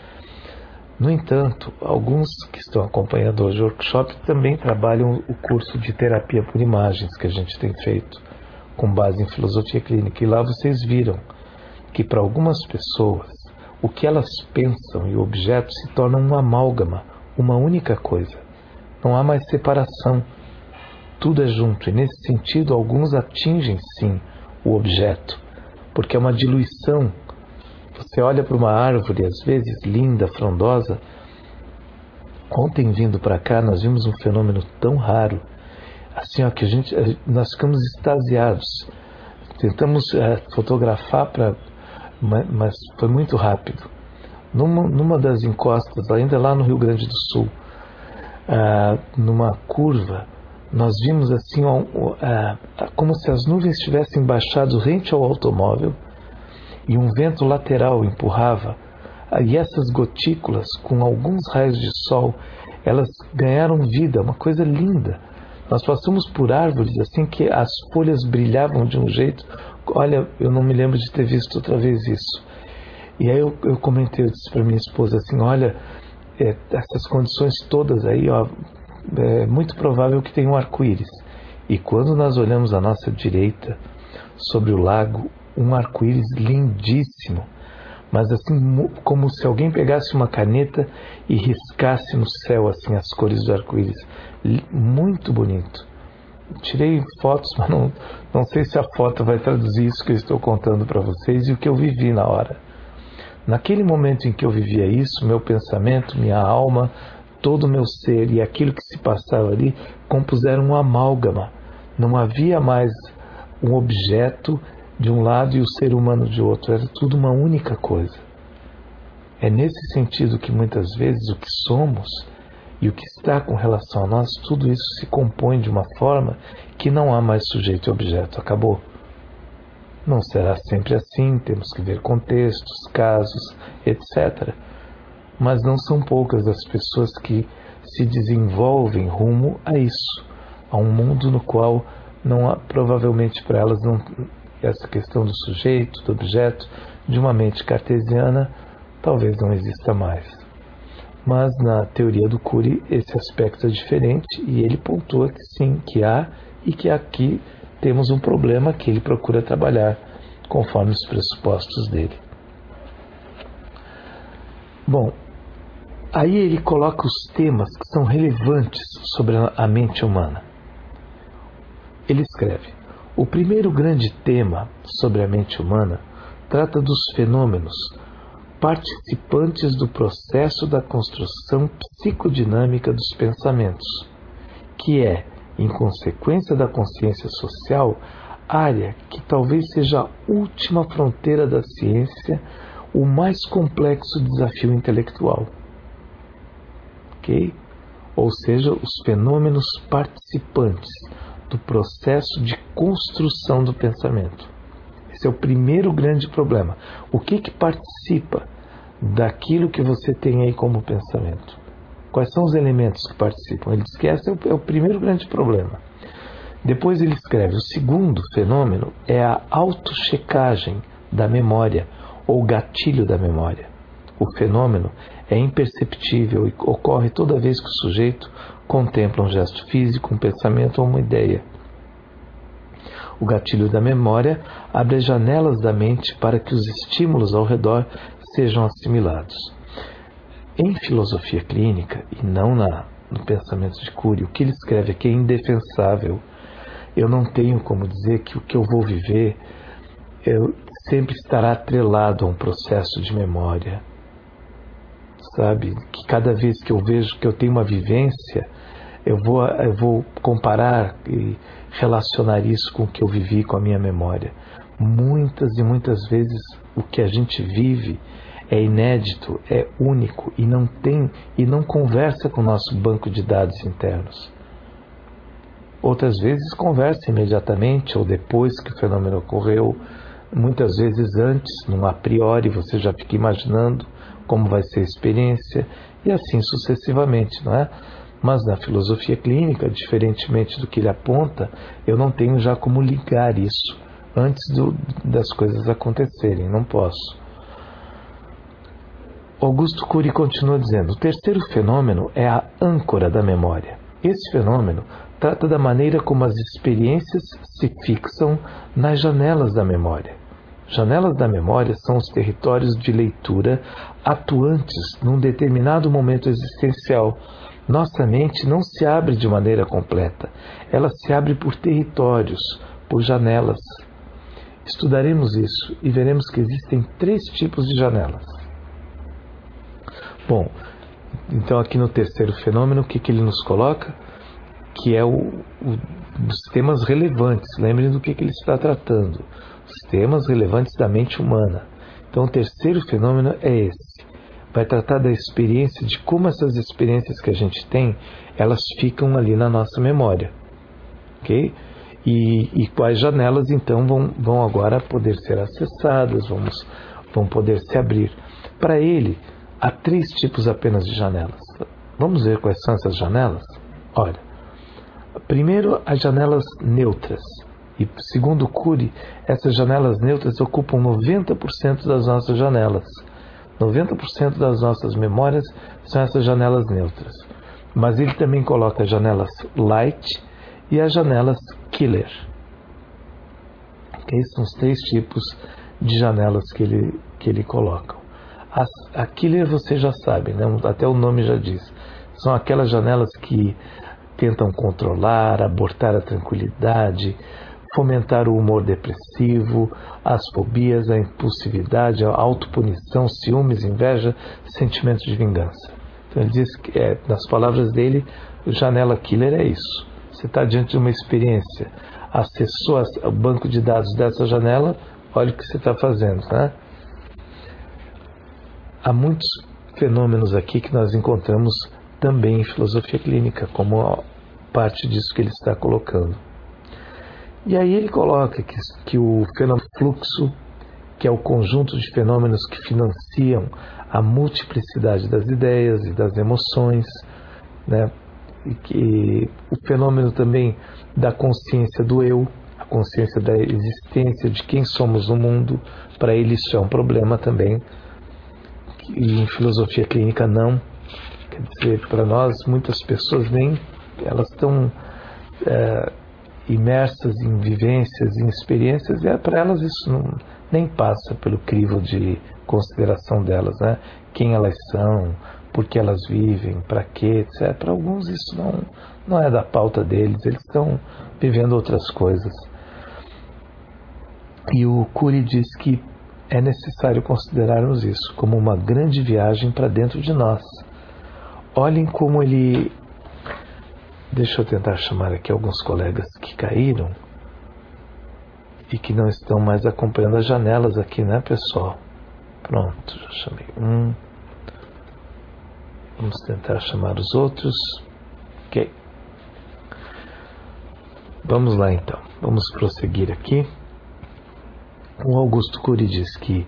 No entanto, alguns que estão acompanhando hoje o workshop também trabalham o curso de terapia por imagens que a gente tem feito com base em filosofia clínica. E lá vocês viram que para algumas pessoas o que elas pensam e o objeto se tornam uma amálgama, uma única coisa. Não há mais separação. Tudo é junto. E nesse sentido, alguns atingem sim o objeto, porque é uma diluição. Você olha para uma árvore, às vezes linda, frondosa. Ontem, vindo para cá, nós vimos um fenômeno tão raro, assim, ó, que nós ficamos extasiados. Tentamos fotografar, mas foi muito rápido. Numa das encostas, ainda lá no Rio Grande do Sul, numa curva, nós vimos assim, como se as nuvens tivessem baixado rente ao automóvel, e um vento lateral empurrava, e essas gotículas, com alguns raios de sol, elas ganharam vida, uma coisa linda. Nós passamos por árvores assim que as folhas brilhavam de um jeito, olha, eu não me lembro de ter visto outra vez isso. E aí eu comentei, eu disse para minha esposa assim, olha, essas condições todas aí, ó, é muito provável que tenha um arco-íris. E quando nós olhamos à nossa direita, sobre o lago, um arco-íris lindíssimo, mas assim como se alguém pegasse uma caneta e riscasse no céu assim as cores do arco-íris, muito bonito. Tirei fotos, mas não sei se a foto vai traduzir isso que eu estou contando para vocês e o que eu vivi na hora. Naquele momento em que eu vivia isso, meu pensamento, minha alma, todo o meu ser e aquilo que se passava ali compuseram uma amálgama. Não havia mais um objeto de um lado e o ser humano de outro, era tudo uma única coisa. É nesse sentido que muitas vezes o que somos e o que está com relação a nós, tudo isso se compõe de uma forma que não há mais sujeito e objeto, acabou. Não será sempre assim, temos que ver contextos, casos, etc. Mas não são poucas as pessoas que se desenvolvem rumo a isso, a um mundo no qual não há, provavelmente para elas, não, essa questão do sujeito, do objeto, de uma mente cartesiana, talvez não exista mais. Mas na teoria do Cury esse aspecto é diferente e ele pontua que sim, que há e que aqui temos um problema que ele procura trabalhar conforme os pressupostos dele. Bom, Aí ele coloca os temas que são relevantes sobre a mente humana. Ele escreve: o primeiro grande tema sobre a mente humana trata dos fenômenos participantes do processo da construção psicodinâmica dos pensamentos, que é, em consequência da consciência social, área que talvez seja a última fronteira da ciência, o mais complexo desafio intelectual. Ok? Ou seja, os fenômenos participantes do processo de construção do pensamento. Esse é o primeiro grande problema. O que participa daquilo que você tem aí como pensamento? Quais são os elementos que participam? Ele diz que esse é o primeiro grande problema. Depois ele escreve: o segundo fenômeno é a autochecagem da memória, ou gatilho da memória. O fenômeno é imperceptível e ocorre toda vez que o sujeito contempla um gesto físico, um pensamento ou uma ideia. O gatilho da memória abre as janelas da mente para que os estímulos ao redor sejam assimilados. Em filosofia clínica, e não no pensamento de Cury, o que ele escreve aqui é indefensável. Eu não tenho como dizer que o que eu vou viver sempre estará atrelado a um processo de memória. Sabe? Que cada vez que eu vejo que eu tenho uma vivência, eu vou comparar e relacionar isso com o que eu vivi, com a minha memória. Muitas e muitas vezes o que a gente vive é inédito, é único e não conversa com o nosso banco de dados internos. Outras vezes conversa imediatamente ou depois que o fenômeno ocorreu, muitas vezes antes, num a priori, você já fica imaginando como vai ser a experiência e assim sucessivamente, não é? Mas na filosofia clínica, diferentemente do que ele aponta, eu não tenho já como ligar isso antes das coisas acontecerem, não posso. Augusto Cury continua dizendo: o terceiro fenômeno é a âncora da memória. Esse fenômeno trata da maneira como as experiências se fixam nas janelas da memória. Janelas da memória são os territórios de leitura atuantes num determinado momento existencial. Nossa mente não se abre de maneira completa. Ela se abre por territórios, por janelas. Estudaremos isso e veremos que existem 3 tipos de janelas. Bom, então aqui no terceiro fenômeno, o que ele nos coloca? Que é os temas relevantes. Lembrem do que ele está tratando. Os temas relevantes da mente humana. Então o terceiro fenômeno é esse. Vai tratar da experiência, de como essas experiências que a gente tem, elas ficam ali na nossa memória. Ok? E quais janelas então vão agora poder ser acessadas, vão poder se abrir. Para ele, há 3 tipos apenas de janelas. Vamos ver quais são essas janelas? Olha, primeiro as janelas neutras. E segundo Cury, essas janelas neutras ocupam 90% das nossas janelas. 90% das nossas memórias são essas janelas neutras. Mas ele também coloca as janelas light e as janelas killer. Esses são os 3 tipos de janelas que ele coloca. A killer você já sabe, né? Até o nome já diz. São aquelas janelas que tentam controlar, abortar a tranquilidade, fomentar o humor depressivo, as fobias, a impulsividade, a autopunição, ciúmes, inveja, sentimentos de vingança. Então ele diz que, nas palavras dele, janela killer é isso. Você está diante de uma experiência, acessou o banco de dados dessa janela, olha o que você está fazendo, né? Há muitos fenômenos aqui que nós encontramos também em filosofia clínica, como parte disso que ele está colocando. E aí ele coloca que o fenômeno fluxo, que é o conjunto de fenômenos que financiam a multiplicidade das ideias e das emoções, né? E que o fenômeno também da consciência do eu, a consciência da existência, de quem somos no mundo, para ele isso é um problema também. E em filosofia clínica não. Quer dizer, para nós, muitas pessoas elas estão imersas em vivências, em experiências, e para elas isso nem passa pelo crivo de consideração delas, né? Quem elas são, por que elas vivem, para quê, etc. Para alguns isso não é da pauta deles, eles estão vivendo outras coisas. E o Cury diz que é necessário considerarmos isso como uma grande viagem para dentro de nós. Olhem como ele... Deixa eu tentar chamar aqui alguns colegas que caíram e que não estão mais acompanhando as janelas aqui, né, pessoal? Pronto, já chamei um. Vamos tentar chamar os outros. Ok. Vamos lá, então. Vamos prosseguir aqui. O Augusto Cury diz que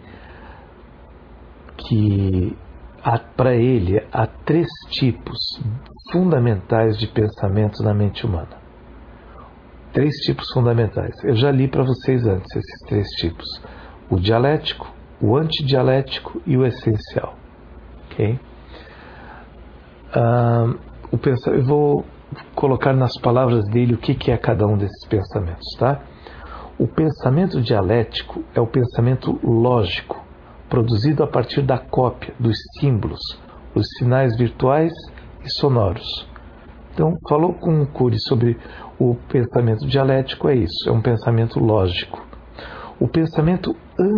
para ele há 3 tipos fundamentais de pensamento na mente humana. 3 tipos fundamentais. Eu já li para vocês antes esses 3 tipos. O dialético, o antidialético e o essencial. Ok? Eu vou colocar nas palavras dele o que é cada um desses pensamentos, tá? O pensamento dialético é o pensamento lógico, produzido a partir da cópia dos símbolos, os sinais virtuais e sonoros. Então, falou com o Cury sobre o pensamento dialético, é isso, é um pensamento lógico. O pensamento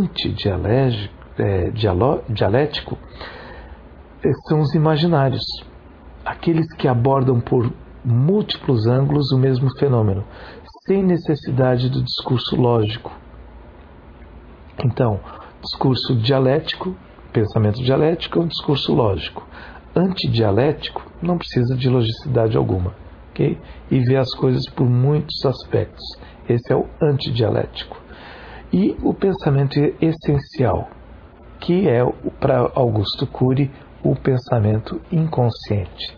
antidialético são os imaginários, aqueles que abordam por múltiplos ângulos o mesmo fenômeno, sem necessidade do discurso lógico. Então, discurso dialético, pensamento dialético é um discurso lógico. Antidialético não precisa de logicidade alguma, ok? E vê as coisas por muitos aspectos. Esse é o antidialético. E o pensamento essencial, que é, para Augusto Cury, o pensamento inconsciente.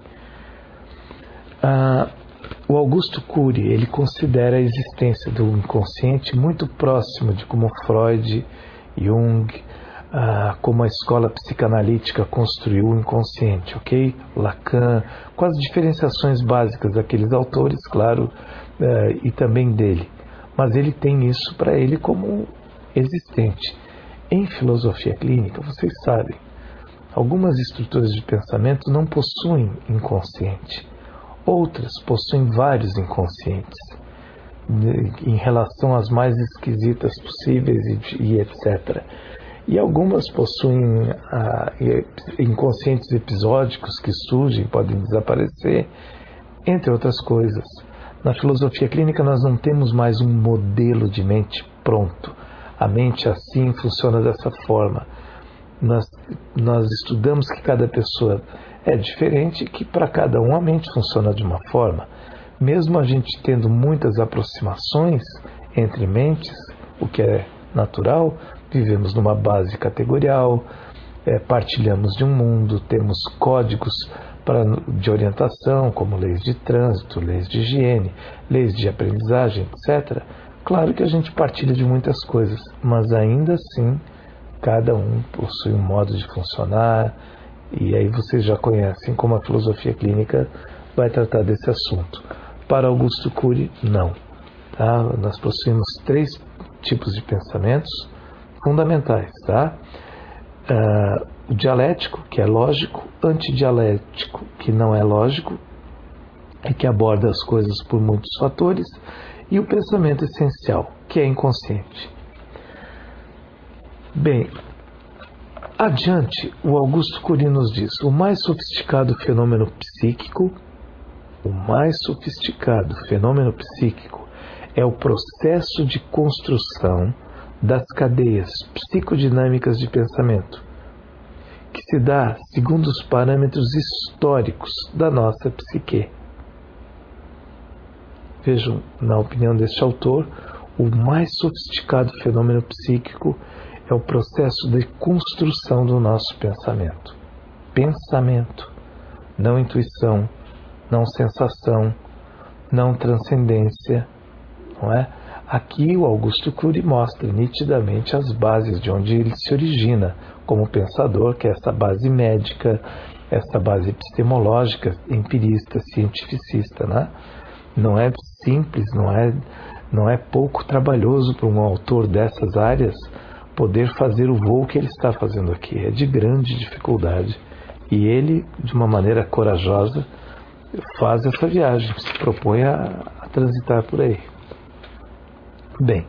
O Augusto Cury, ele considera a existência do inconsciente muito próximo de como Freud, Jung, como a escola psicanalítica construiu o inconsciente, ok? Lacan, com as diferenciações básicas daqueles autores, claro, e também dele. Mas ele tem isso para ele como existente. Em filosofia clínica, vocês sabem, algumas estruturas de pensamento não possuem inconsciente. Outras possuem vários inconscientes, em relação às mais esquisitas possíveis e etc. E algumas possuem inconscientes episódicos que surgem, podem desaparecer, entre outras coisas. Na filosofia clínica nós não temos mais um modelo de mente pronto. A mente assim funciona dessa forma. Nós estudamos que cada pessoa é diferente, que para cada um a mente funciona de uma forma. Mesmo a gente tendo muitas aproximações entre mentes, o que é natural, vivemos numa base categorial, partilhamos de um mundo, temos códigos de orientação, como leis de trânsito, leis de higiene, leis de aprendizagem, etc. Claro que a gente partilha de muitas coisas, mas ainda assim cada um possui um modo de funcionar, e aí vocês já conhecem como a filosofia clínica vai tratar desse assunto. Para Augusto Cury, não. Tá? Nós possuímos 3 tipos de pensamentos fundamentais. Tá? O dialético, que é lógico, antidialético, que não é lógico, e que aborda as coisas por muitos fatores, e o pensamento essencial, que é inconsciente. Bem, adiante, o Augusto Cury nos diz: o mais sofisticado fenômeno psíquico é o processo de construção das cadeias psicodinâmicas de pensamento, que se dá segundo os parâmetros históricos da nossa psique. Vejam, na opinião deste autor, o mais sofisticado fenômeno psíquico é o processo de construção do nosso pensamento. Pensamento, não intuição, não sensação, não transcendência, não é? Aqui o Augusto Cury mostra nitidamente as bases de onde ele se origina como pensador, que é essa base médica, essa base epistemológica, empirista, cientificista, né? Não é simples, não é pouco trabalhoso para um autor dessas áreas poder fazer o voo que ele está fazendo aqui. É de grande dificuldade. E ele, de uma maneira corajosa, faz essa viagem, se propõe a transitar por aí. Bem,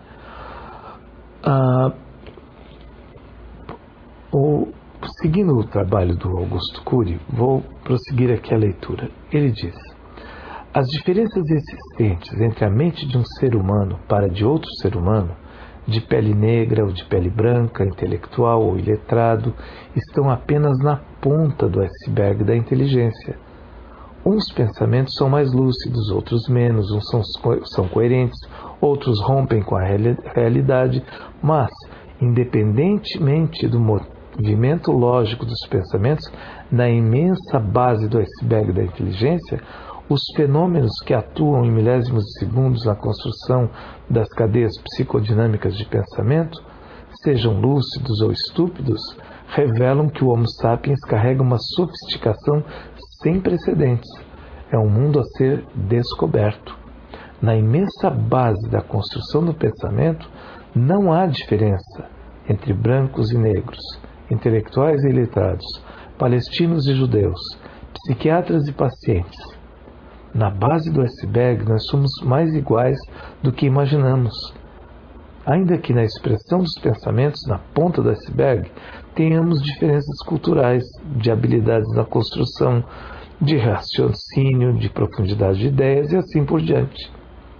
seguindo o trabalho do Augusto Cury, vou prosseguir aqui a leitura. Ele diz: as diferenças existentes entre a mente de um ser humano para de outro ser humano, de pele negra ou de pele branca, intelectual ou iletrado, estão apenas na ponta do iceberg da inteligência. Uns pensamentos são mais lúcidos, outros menos, uns são coerentes, outros rompem com a realidade, mas, independentemente do movimento lógico dos pensamentos, na imensa base do iceberg da inteligência, os fenômenos que atuam em milésimos de segundos na construção das cadeias psicodinâmicas de pensamento, sejam lúcidos ou estúpidos, revelam que o Homo sapiens carrega uma sofisticação sem precedentes. É um mundo a ser descoberto. Na imensa base da construção do pensamento, não há diferença entre brancos e negros, intelectuais e iletrados, palestinos e judeus, psiquiatras e pacientes. Na base do iceberg, nós somos mais iguais do que imaginamos. Ainda que na expressão dos pensamentos, na ponta do iceberg, tenhamos diferenças culturais, de habilidades na construção, de raciocínio, de profundidade de ideias e assim por diante.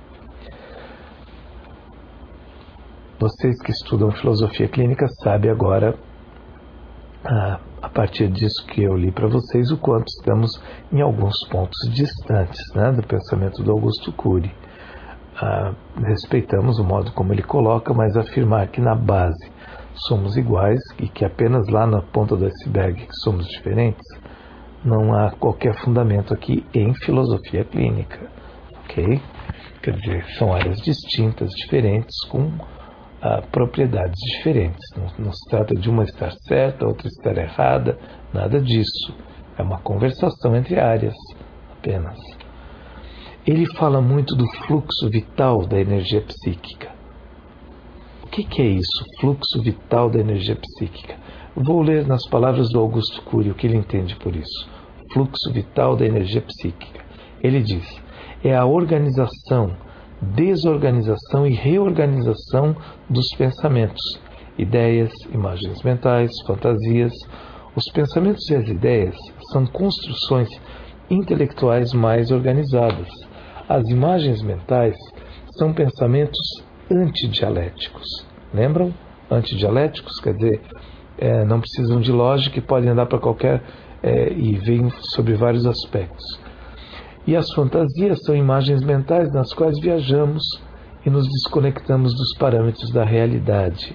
Vocês que estudam filosofia clínica sabem agora, a partir disso que eu li para vocês, o quanto estamos em alguns pontos distantes, né, do pensamento do Augusto Cury. Respeitamos o modo como ele coloca, mas afirmar que na base somos iguais e que apenas lá na ponta do iceberg que somos diferentes, não há qualquer fundamento aqui em filosofia clínica, ok? Quer dizer, são áreas distintas, diferentes, com propriedades diferentes. Não se trata de uma estar certa, outra estar errada, nada disso. É uma conversação entre áreas, apenas. Ele fala muito do fluxo vital da energia psíquica. O que é isso, fluxo vital da energia psíquica? Vou ler nas palavras do Augusto Cury o que ele entende por isso. Fluxo vital da energia psíquica. Ele diz: é a organização, desorganização e reorganização dos pensamentos, ideias, imagens mentais, fantasias. Os pensamentos e as ideias são construções intelectuais mais organizadas. As imagens mentais são pensamentos antidialéticos. Lembram? Antidialéticos, quer dizer, não precisam de lógica e podem andar para qualquer... e vêm sobre vários aspectos. E as fantasias são imagens mentais nas quais viajamos e nos desconectamos dos parâmetros da realidade.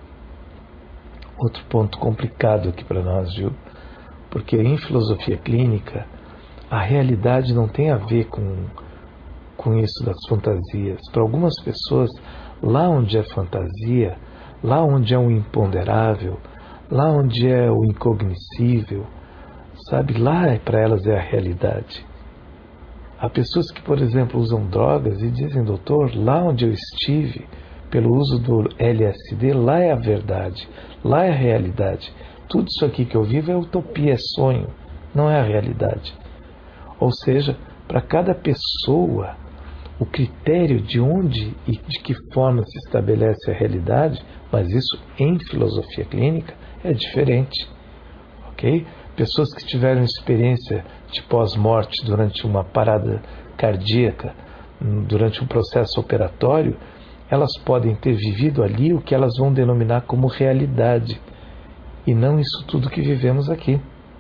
Outro ponto complicado aqui para nós, viu? Porque em filosofia clínica, a realidade não tem a ver com isso das fantasias. Para algumas pessoas, lá onde é fantasia, lá onde é o imponderável, lá onde é o incognoscível, sabe, lá para elas é a realidade. Há pessoas que, por exemplo, usam drogas e dizem: doutor, lá onde eu estive, pelo uso do LSD, lá é a verdade, lá é a realidade. Tudo isso aqui que eu vivo é utopia, é sonho, não é a realidade. Ou seja, para cada pessoa, o critério de onde e de que forma se estabelece a realidade, mas isso em filosofia clínica é diferente, ok? Pessoas que tiveram experiência de pós-morte durante uma parada cardíaca, durante um processo operatório, elas podem ter vivido ali o que elas vão denominar como realidade, e não isso tudo que vivemos aqui.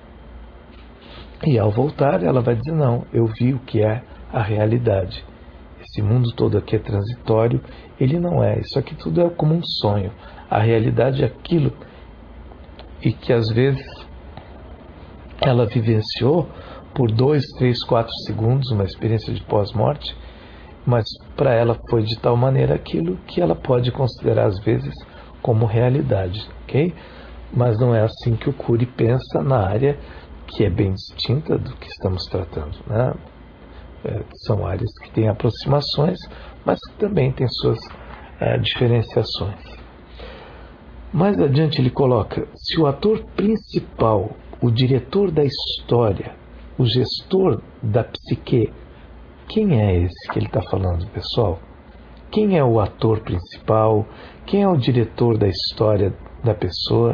E ao voltar, ela vai dizer: não, eu vi o que é a realidade. Esse mundo todo aqui é transitório, ele não é. Isso aqui tudo é como um sonho. A realidade é aquilo e que às vezes ela vivenciou por 2, 3, 4 segundos, uma experiência de pós-morte, mas para ela foi de tal maneira aquilo que ela pode considerar às vezes como realidade, ok? Mas não é assim que o Cury pensa na área que é bem distinta do que estamos tratando, né? São áreas que têm aproximações, mas que também têm suas diferenciações. Mais adiante ele coloca: se o ator principal o diretor da história, o gestor da psique, quem é esse que ele está falando, pessoal? Quem é o ator principal? Quem é o diretor da história da pessoa?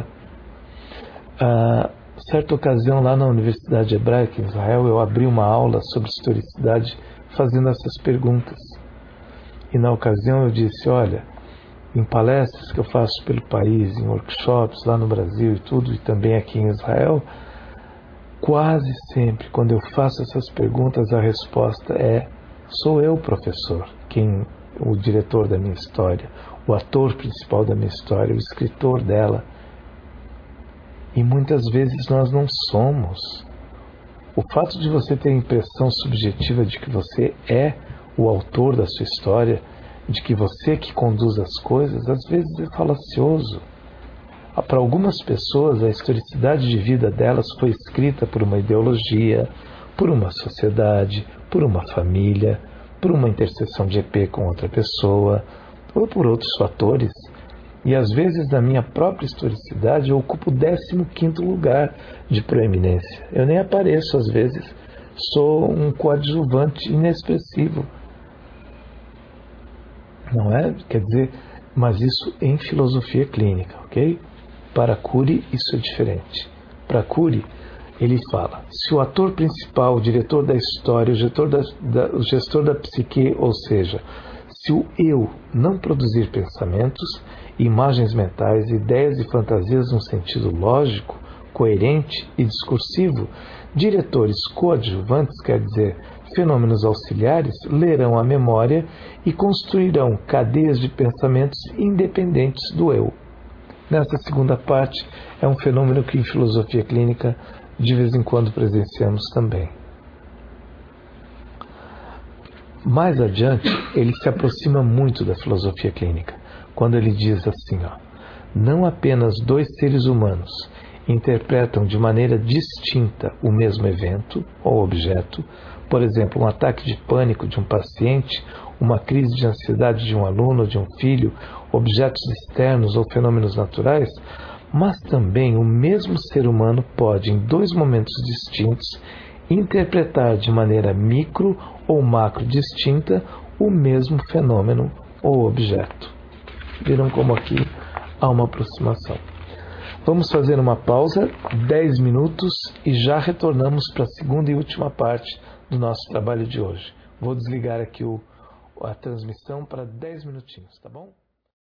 Certa ocasião, lá na Universidade Hebraica em Israel, eu abri uma aula sobre historicidade fazendo essas perguntas. E na ocasião eu disse, olha, em palestras que eu faço pelo país, em workshops lá no Brasil e tudo, e também aqui em Israel, quase sempre, quando eu faço essas perguntas, a resposta é: sou eu, professor, o diretor da minha história, o ator principal da minha história, o escritor dela. E muitas vezes nós não somos. O fato de você ter a impressão subjetiva de que você é o autor da sua história, de que você que conduz as coisas, às vezes é falacioso. Para algumas pessoas, a historicidade de vida delas foi escrita por uma ideologia, por uma sociedade, por uma família, por uma interseção de EP com outra pessoa, ou por outros fatores. E às vezes, na minha própria historicidade, eu ocupo o 15º lugar de proeminência. Eu nem apareço, às vezes, sou um coadjuvante inexpressivo. Não é? Quer dizer, mas isso em filosofia clínica, ok? Para Cury, isso é diferente. Para Cury, ele fala, se o ator principal, o diretor da história, o gestor da psique, ou seja, se o eu não produzir pensamentos, imagens mentais, ideias e fantasias num sentido lógico, coerente e discursivo, diretores coadjuvantes, quer dizer, fenômenos auxiliares, lerão a memória e construirão cadeias de pensamentos independentes do eu. Nessa segunda parte, é um fenômeno que em filosofia clínica de vez em quando presenciamos também. Mais adiante, ele se aproxima muito da filosofia clínica, quando ele diz assim, não apenas dois seres humanos interpretam de maneira distinta o mesmo evento ou objeto, por exemplo, um ataque de pânico de um paciente, uma crise de ansiedade de um aluno ou de um filho, objetos externos ou fenômenos naturais, mas também o mesmo ser humano pode, em dois momentos distintos, interpretar de maneira micro ou macro distinta o mesmo fenômeno ou objeto. Viram como aqui há uma aproximação. Vamos fazer uma pausa, 10 minutos, e já retornamos para a segunda e última parte do nosso trabalho de hoje. Vou desligar aqui a transmissão para 10 minutinhos, tá bom?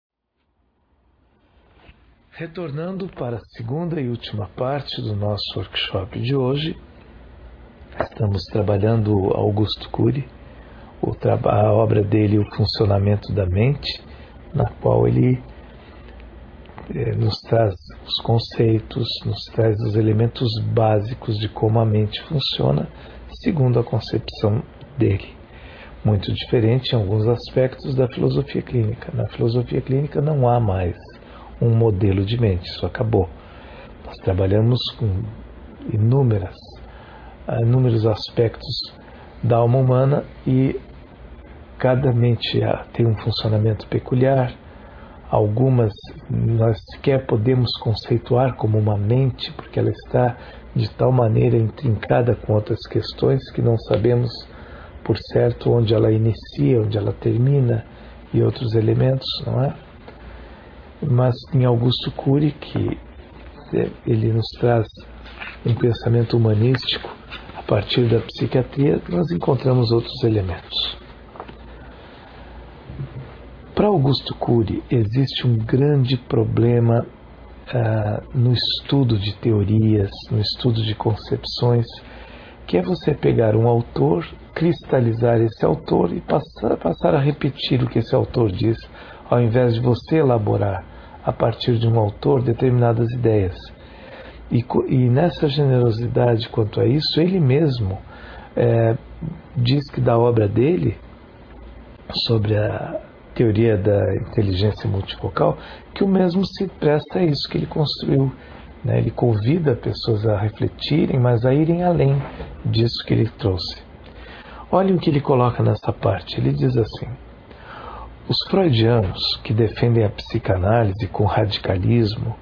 Retornando para a segunda e última parte do nosso workshop de hoje, estamos trabalhando Augusto Cury, a obra dele, O Funcionamento da Mente, na qual ele nos traz os conceitos, nos traz os elementos básicos de como a mente funciona, segundo a concepção dele. Muito diferente em alguns aspectos da filosofia clínica. Na filosofia clínica não há mais um modelo de mente, isso acabou. Nós trabalhamos com inúmeros aspectos da alma humana e cada mente tem um funcionamento peculiar. Algumas nós sequer podemos conceituar como uma mente, porque ela está de tal maneira intrincada com outras questões que não sabemos por certo onde ela inicia, onde ela termina e outros elementos, não é? Mas em Augusto Cury, que ele nos traz um pensamento humanístico a partir da psiquiatria, nós encontramos outros elementos. Para Augusto Cury, existe um grande problema no estudo de teorias, no estudo de concepções, que é você pegar um autor, cristalizar esse autor e passar a repetir o que esse autor diz, ao invés de você elaborar a partir de um autor determinadas ideias. E nessa generosidade quanto a isso, ele mesmo diz que da obra dele, sobre a teoria da inteligência multifocal, que o mesmo se presta a isso que ele construiu. Ele convida pessoas a refletirem, mas a irem além disso que ele trouxe. Olhem o que ele coloca nessa parte. Ele diz assim: os freudianos, que defendem a psicanálise com radicalismo,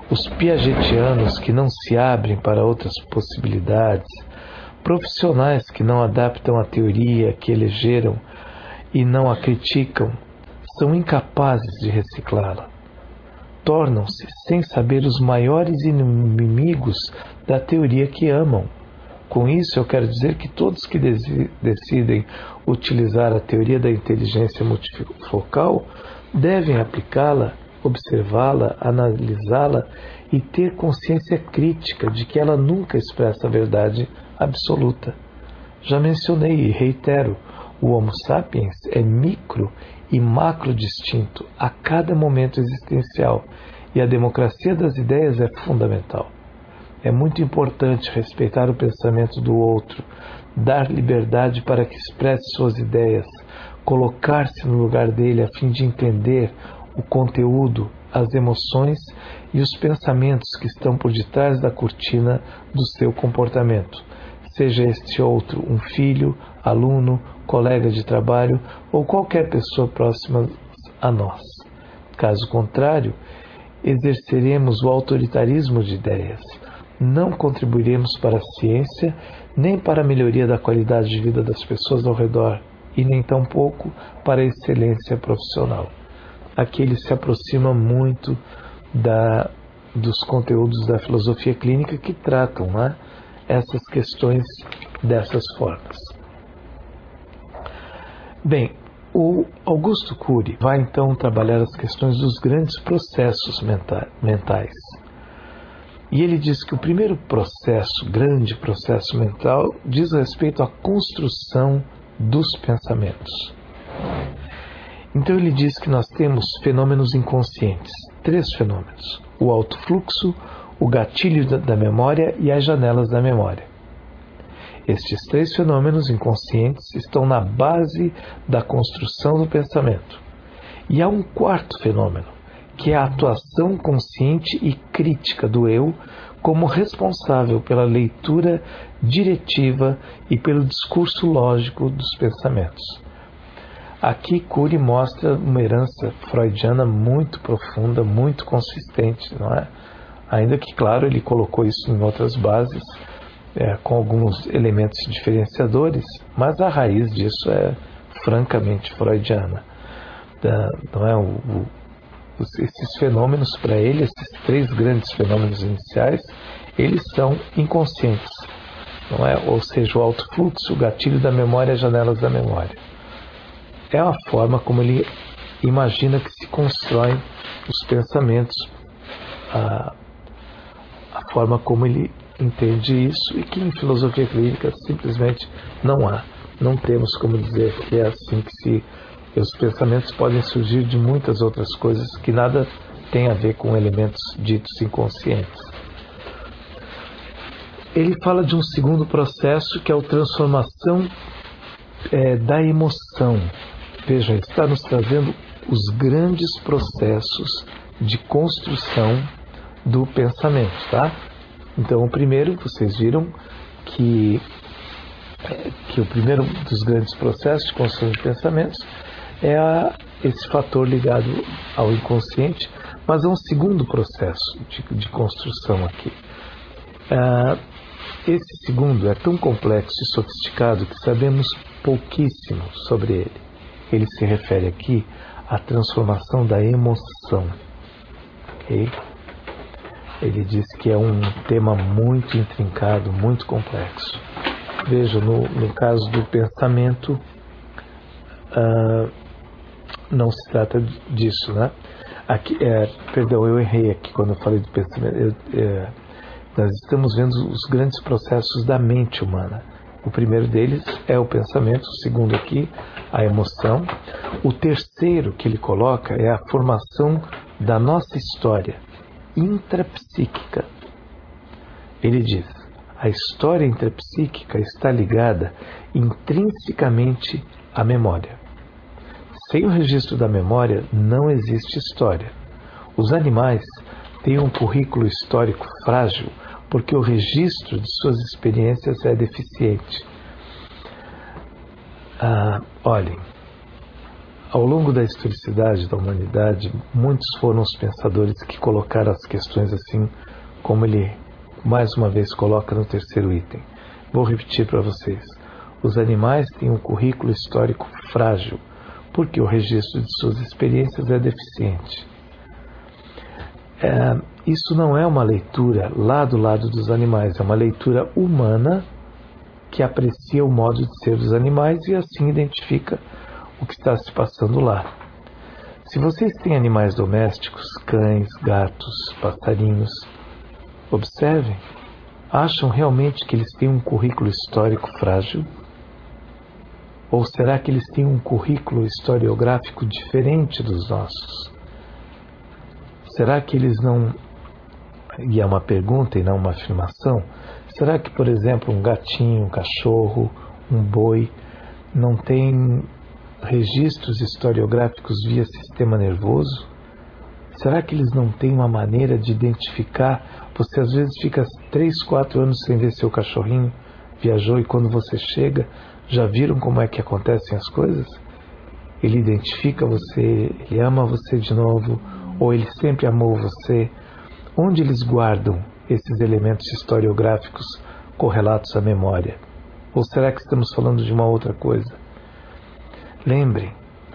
os piagetianos que não se abrem para outras possibilidades, profissionais que não adaptam a teoria que elegeram e não a criticam, são incapazes de reciclá-la. Tornam-se, sem saber, os maiores inimigos da teoria que amam. Com isso, eu quero dizer que todos que decidem utilizar a teoria da inteligência multifocal devem aplicá-la, observá-la, analisá-la e ter consciência crítica de que ela nunca expressa a verdade absoluta. Já mencionei e reitero, o Homo sapiens é micro e macro distinto a cada momento existencial, e a democracia das ideias é fundamental. É muito importante respeitar o pensamento do outro, dar liberdade para que expresse suas ideias, colocar-se no lugar dele a fim de entender o conteúdo, as emoções e os pensamentos que estão por detrás da cortina do seu comportamento, seja este outro um filho, aluno, colega de trabalho ou qualquer pessoa próxima a nós. Caso contrário, exerceremos o autoritarismo de ideias. Não contribuiremos para a ciência, nem para a melhoria da qualidade de vida das pessoas ao redor, e nem tampouco para a excelência profissional. Aqui ele se aproxima muito dos conteúdos da filosofia clínica que tratam, essas questões dessas formas. Bem, o Augusto Cury vai então trabalhar as questões dos grandes processos mentais. E ele diz que o primeiro grande processo mental, diz respeito à construção dos pensamentos. Então ele diz que nós temos fenômenos inconscientes, 3 fenômenos: o alto fluxo, o gatilho da memória e as janelas da memória. Estes 3 fenômenos inconscientes estão na base da construção do pensamento. E há um quarto fenômeno, que é a atuação consciente e crítica do eu como responsável pela leitura diretiva e pelo discurso lógico dos pensamentos. Aqui Cury mostra uma herança freudiana muito profunda, muito consistente, não é? Ainda que, claro, ele colocou isso em outras bases, com alguns elementos diferenciadores, mas a raiz disso é francamente freudiana. Não é? Esses fenômenos, para ele, esses 3 grandes fenômenos iniciais, eles são inconscientes, não é? Ou seja, o alto fluxo, o gatilho da memória, as janelas da memória. É a forma como ele imagina que se constroem os pensamentos, a forma como ele entende isso, e que em filosofia clínica simplesmente não temos como dizer que é assim que os pensamentos podem surgir de muitas outras coisas que nada tem a ver com elementos ditos inconscientes. Ele fala de um segundo processo, que é a transformação da emoção. Vejam, ele está nos trazendo os grandes processos de construção do pensamento, tá? Então, o primeiro, vocês viram que o primeiro dos grandes processos de construção de pensamentos é esse fator ligado ao inconsciente, mas há um segundo processo de construção aqui. Esse segundo é tão complexo e sofisticado que sabemos pouquíssimo sobre ele. Ele se refere aqui à transformação da emoção. Okay? Ele diz que é um tema muito intrincado, muito complexo. Veja, no caso do pensamento, não se trata disso, né? Aqui, perdão, eu errei aqui quando eu falei do pensamento. Nós estamos vendo os grandes processos da mente humana. O primeiro deles é o pensamento, o segundo aqui, a emoção. O terceiro que ele coloca é a formação da nossa história intrapsíquica. Ele diz: a história intrapsíquica está ligada intrinsecamente à memória. Sem o registro da memória, não existe história. Os animais têm um currículo histórico frágil porque o registro de suas experiências é deficiente. Olhem, Ao longo da historicidade da humanidade, muitos foram os pensadores que colocaram as questões assim, como ele mais uma vez coloca no terceiro item. Vou repetir para vocês. Os animais têm um currículo histórico frágil, porque o registro de suas experiências é deficiente. Isso não é uma leitura lá do lado dos animais, é uma leitura humana que aprecia o modo de ser dos animais e assim identifica o que está se passando lá. Se vocês têm animais domésticos, cães, gatos, passarinhos, observem, acham realmente que eles têm um currículo histórico frágil? Ou será que eles têm um currículo historiográfico diferente dos nossos? Será que eles não... E é uma pergunta e não uma afirmação. Será que, por exemplo, um gatinho, um cachorro, um boi não tem registros historiográficos via sistema nervoso? Será que eles não têm uma maneira de identificar? Você às vezes fica 3, 4 anos sem ver seu cachorrinho, viajou, e quando você chega, já viram como é que acontecem as coisas? Ele identifica você, ele ama você de novo, ou ele sempre amou você? Onde eles guardam esses elementos historiográficos correlatos à memória? Ou será que estamos falando de uma outra coisa? Lembrem,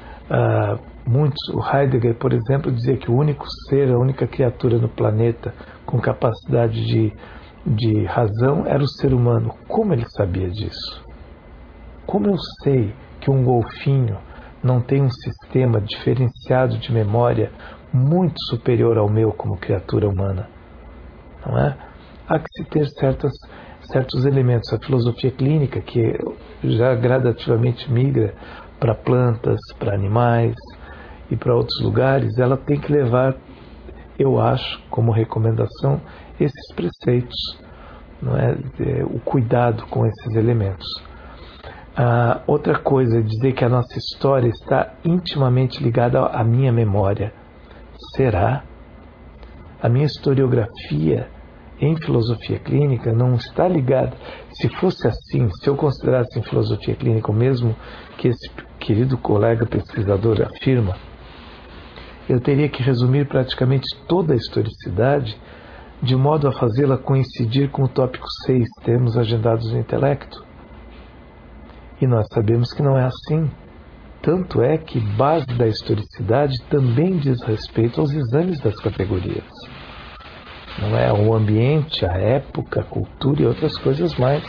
o Heidegger, por exemplo, dizia que o único ser, a única criatura no planeta com capacidade de razão era o ser humano. Como ele sabia disso? Como eu sei que um golfinho não tem um sistema diferenciado de memória muito superior ao meu como criatura humana? Não é? Há que se ter certos elementos. A filosofia clínica, que já gradativamente migra para plantas, para animais e para outros lugares, ela tem que levar, eu acho, como recomendação, esses preceitos, não é? O cuidado com esses elementos. Outra coisa é dizer que a nossa história está intimamente ligada à minha memória. Será? A minha historiografia em filosofia clínica não está ligada. Se fosse assim, se eu considerasse em filosofia clínica o mesmo que esse querido colega pesquisador afirma, eu teria que resumir praticamente toda a historicidade de modo a fazê-la coincidir com o tópico 6, termos agendados no intelecto. E nós sabemos que não é assim. Tanto é que base da historicidade também diz respeito aos exames das categorias. Não é? O ambiente, a época, a cultura e outras coisas mais.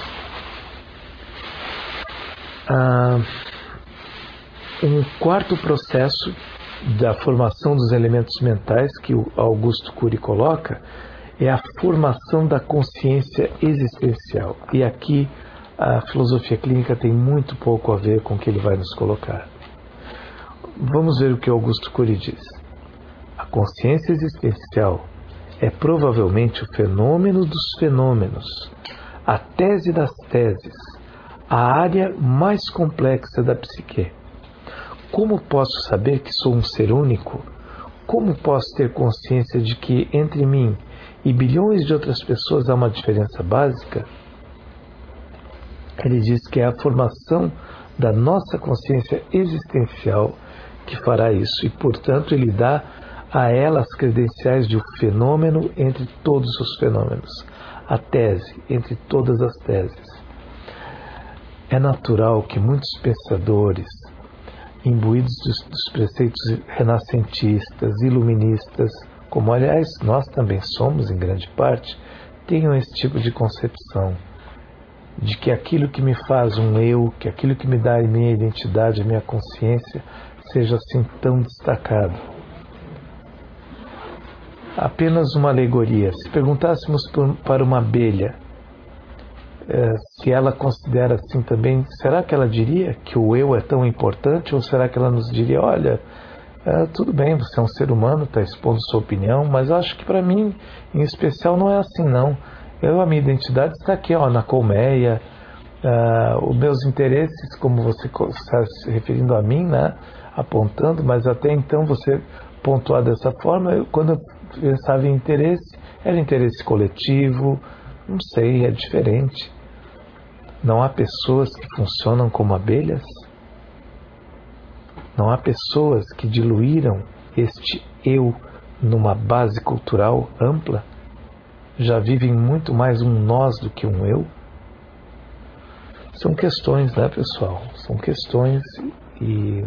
Um quarto processo da formação dos elementos mentais que o Augusto Cury coloca é a formação da consciência existencial. E aqui a filosofia clínica tem muito pouco a ver com o que ele vai nos colocar. Vamos ver o que Augusto Cury diz. A consciência existencial é provavelmente o fenômeno dos fenômenos, a tese das teses, a área mais complexa da psique. Como posso saber que sou um ser único? Como posso ter consciência de que entre mim e bilhões de outras pessoas há uma diferença básica? Ele diz que é a formação da nossa consciência existencial que fará isso, e portanto ele dá a ela as credenciais de um fenômeno entre todos os fenômenos, a tese entre todas as teses. É natural que muitos pensadores, imbuídos dos preceitos renascentistas, iluministas, como aliás nós também somos em grande parte, tenham esse tipo de concepção de que aquilo que me faz um eu, que aquilo que me dá a minha identidade, a minha consciência, seja assim tão destacado. Apenas uma alegoria. Se perguntássemos para uma abelha se ela considera assim também, será que ela diria que o eu é tão importante, ou será que ela nos diria, olha, tudo bem, você é um ser humano, está expondo sua opinião, mas acho que para mim, em especial, não é assim não. A minha identidade está aqui, na colmeia, os meus interesses, como você está se referindo a mim, né, apontando, mas até então você pontuar dessa forma, quando eu pensava em interesse, era interesse coletivo, não sei, é diferente. Não há pessoas que funcionam como abelhas? Não há pessoas que diluíram este eu numa base cultural ampla? Já vivem muito mais um nós do que um eu? São questões, né, pessoal? São questões e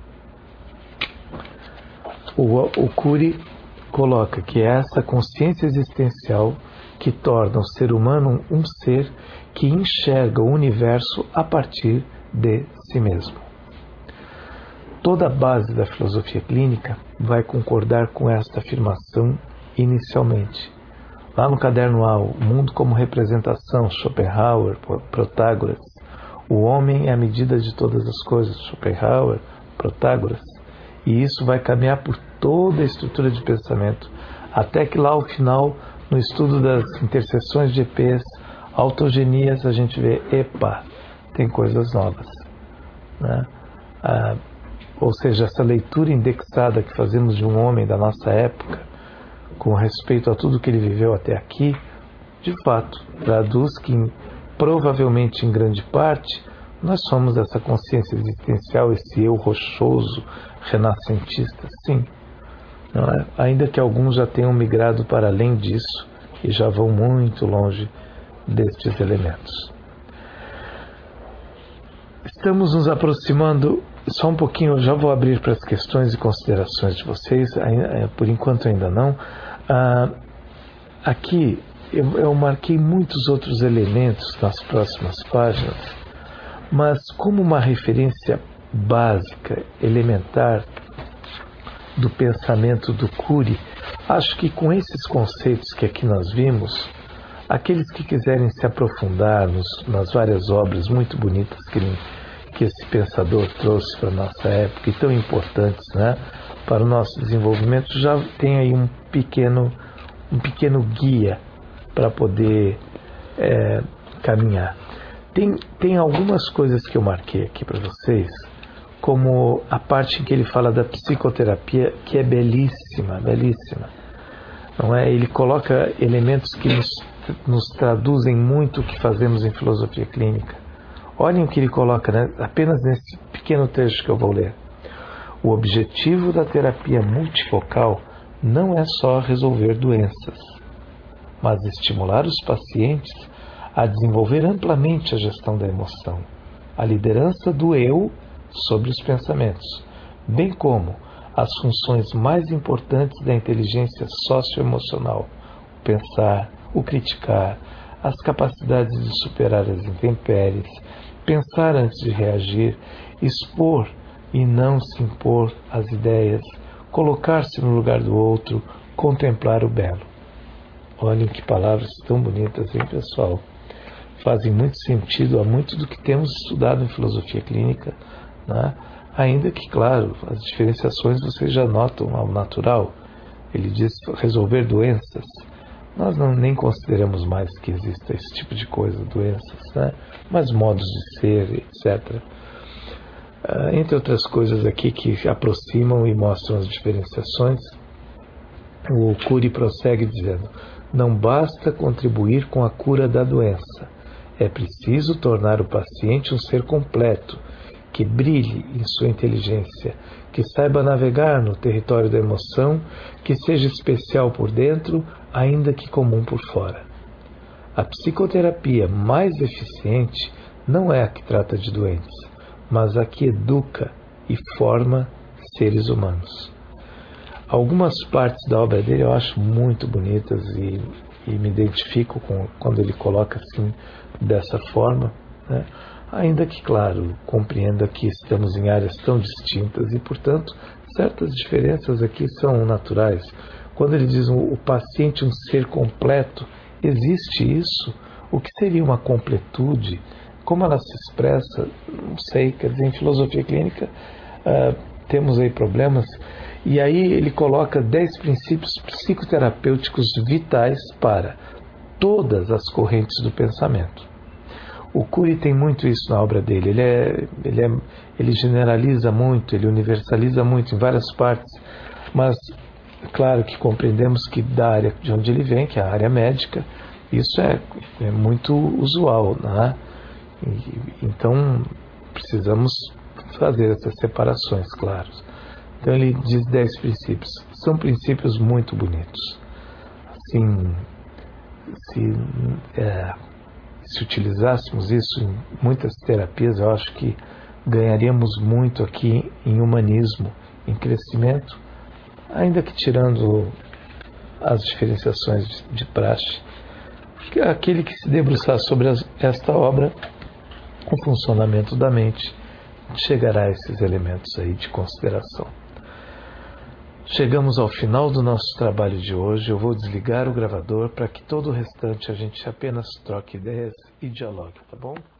o Cury coloca que é essa consciência existencial que torna o ser humano um ser que enxerga o universo a partir de si mesmo. Toda a base da filosofia clínica vai concordar com esta afirmação inicialmente. Lá no caderno A, o mundo como representação, Schopenhauer, Protágoras. O homem é a medida de todas as coisas, Schopenhauer, Protágoras. E isso vai caminhar por toda a estrutura de pensamento, até que lá ao final, no estudo das interseções de EPs, autogenias, a gente vê, epa, tem coisas novas, né? Ou seja, essa leitura indexada que fazemos de um homem da nossa época, com respeito a tudo que ele viveu até aqui, de fato, traduz que, provavelmente em grande parte, nós somos essa consciência existencial, esse eu rochoso, renascentista, sim. Não é? Ainda que alguns já tenham migrado para além disso e já vão muito longe destes elementos. Estamos nos aproximando, só um pouquinho, eu já vou abrir para as questões e considerações de vocês, por enquanto ainda não. Aqui eu marquei muitos outros elementos nas próximas páginas, mas como uma referência básica, elementar do pensamento do Cury, acho que com esses conceitos que aqui nós vimos, aqueles que quiserem se aprofundar nas várias obras muito bonitas que esse pensador trouxe para a nossa época e tão importantes, né, para o nosso desenvolvimento, já tem aí um pequeno guia para poder caminhar. Tem algumas coisas que eu marquei aqui para vocês, como a parte em que ele fala da psicoterapia, que é belíssima, belíssima. Não é? Ele coloca elementos que nos traduzem muito o que fazemos em filosofia clínica. Olhem o que ele coloca, né? Apenas nesse pequeno trecho que eu vou ler. O objetivo da terapia multifocal não é só resolver doenças, mas estimular os pacientes a desenvolver amplamente a gestão da emoção, a liderança do eu sobre os pensamentos, bem como as funções mais importantes da inteligência socioemocional, o pensar, o criticar, as capacidades de superar as intempéries, pensar antes de reagir, expor e não se impor as ideias, colocar-se no lugar do outro, contemplar o belo. Olhem que palavras tão bonitas, hein, pessoal? Fazem muito sentido a muito do que temos estudado em filosofia clínica, né? Ainda que, claro, as diferenciações vocês já notam ao natural. Ele diz resolver doenças. Nós nem consideramos mais que exista esse tipo de coisa, doenças, né? Mas modos de ser, etc. Entre outras coisas aqui que aproximam e mostram as diferenciações, o Cury prossegue dizendo: não basta contribuir com a cura da doença, é preciso tornar o paciente um ser completo, que brilhe em sua inteligência, que saiba navegar no território da emoção, que seja especial por dentro, ainda que comum por fora. A psicoterapia mais eficiente não é a que trata de doentes, mas a que educa e forma seres humanos. Algumas partes da obra dele eu acho muito bonitas e me identifico quando ele coloca assim, dessa forma, né? Ainda que, claro, compreenda que estamos em áreas tão distintas e, portanto, certas diferenças aqui são naturais. Quando ele diz o paciente um ser completo, existe isso? O que seria uma completude? Como ela se expressa? Não sei. Quer dizer, em filosofia clínica temos aí problemas. E aí ele coloca 10 princípios psicoterapêuticos vitais para todas as correntes do pensamento. O Cury tem muito isso na obra dele. Ele generaliza muito, ele universaliza muito em várias partes, mas claro que compreendemos que da área de onde ele vem, que é a área médica, isso é muito usual, né? Então precisamos fazer essas separações, claro. Então ele diz 10 princípios. São princípios muito bonitos. Assim, se utilizássemos isso em muitas terapias, eu acho que ganharíamos muito aqui em humanismo, em crescimento, ainda que tirando as diferenciações de praxe. Porque aquele que se debruçar sobre esta obra, o funcionamento da mente, chegará a esses elementos aí de consideração. Chegamos ao final do nosso trabalho de hoje. Eu vou desligar o gravador para que todo o restante a gente apenas troque ideias e dialogue, tá bom?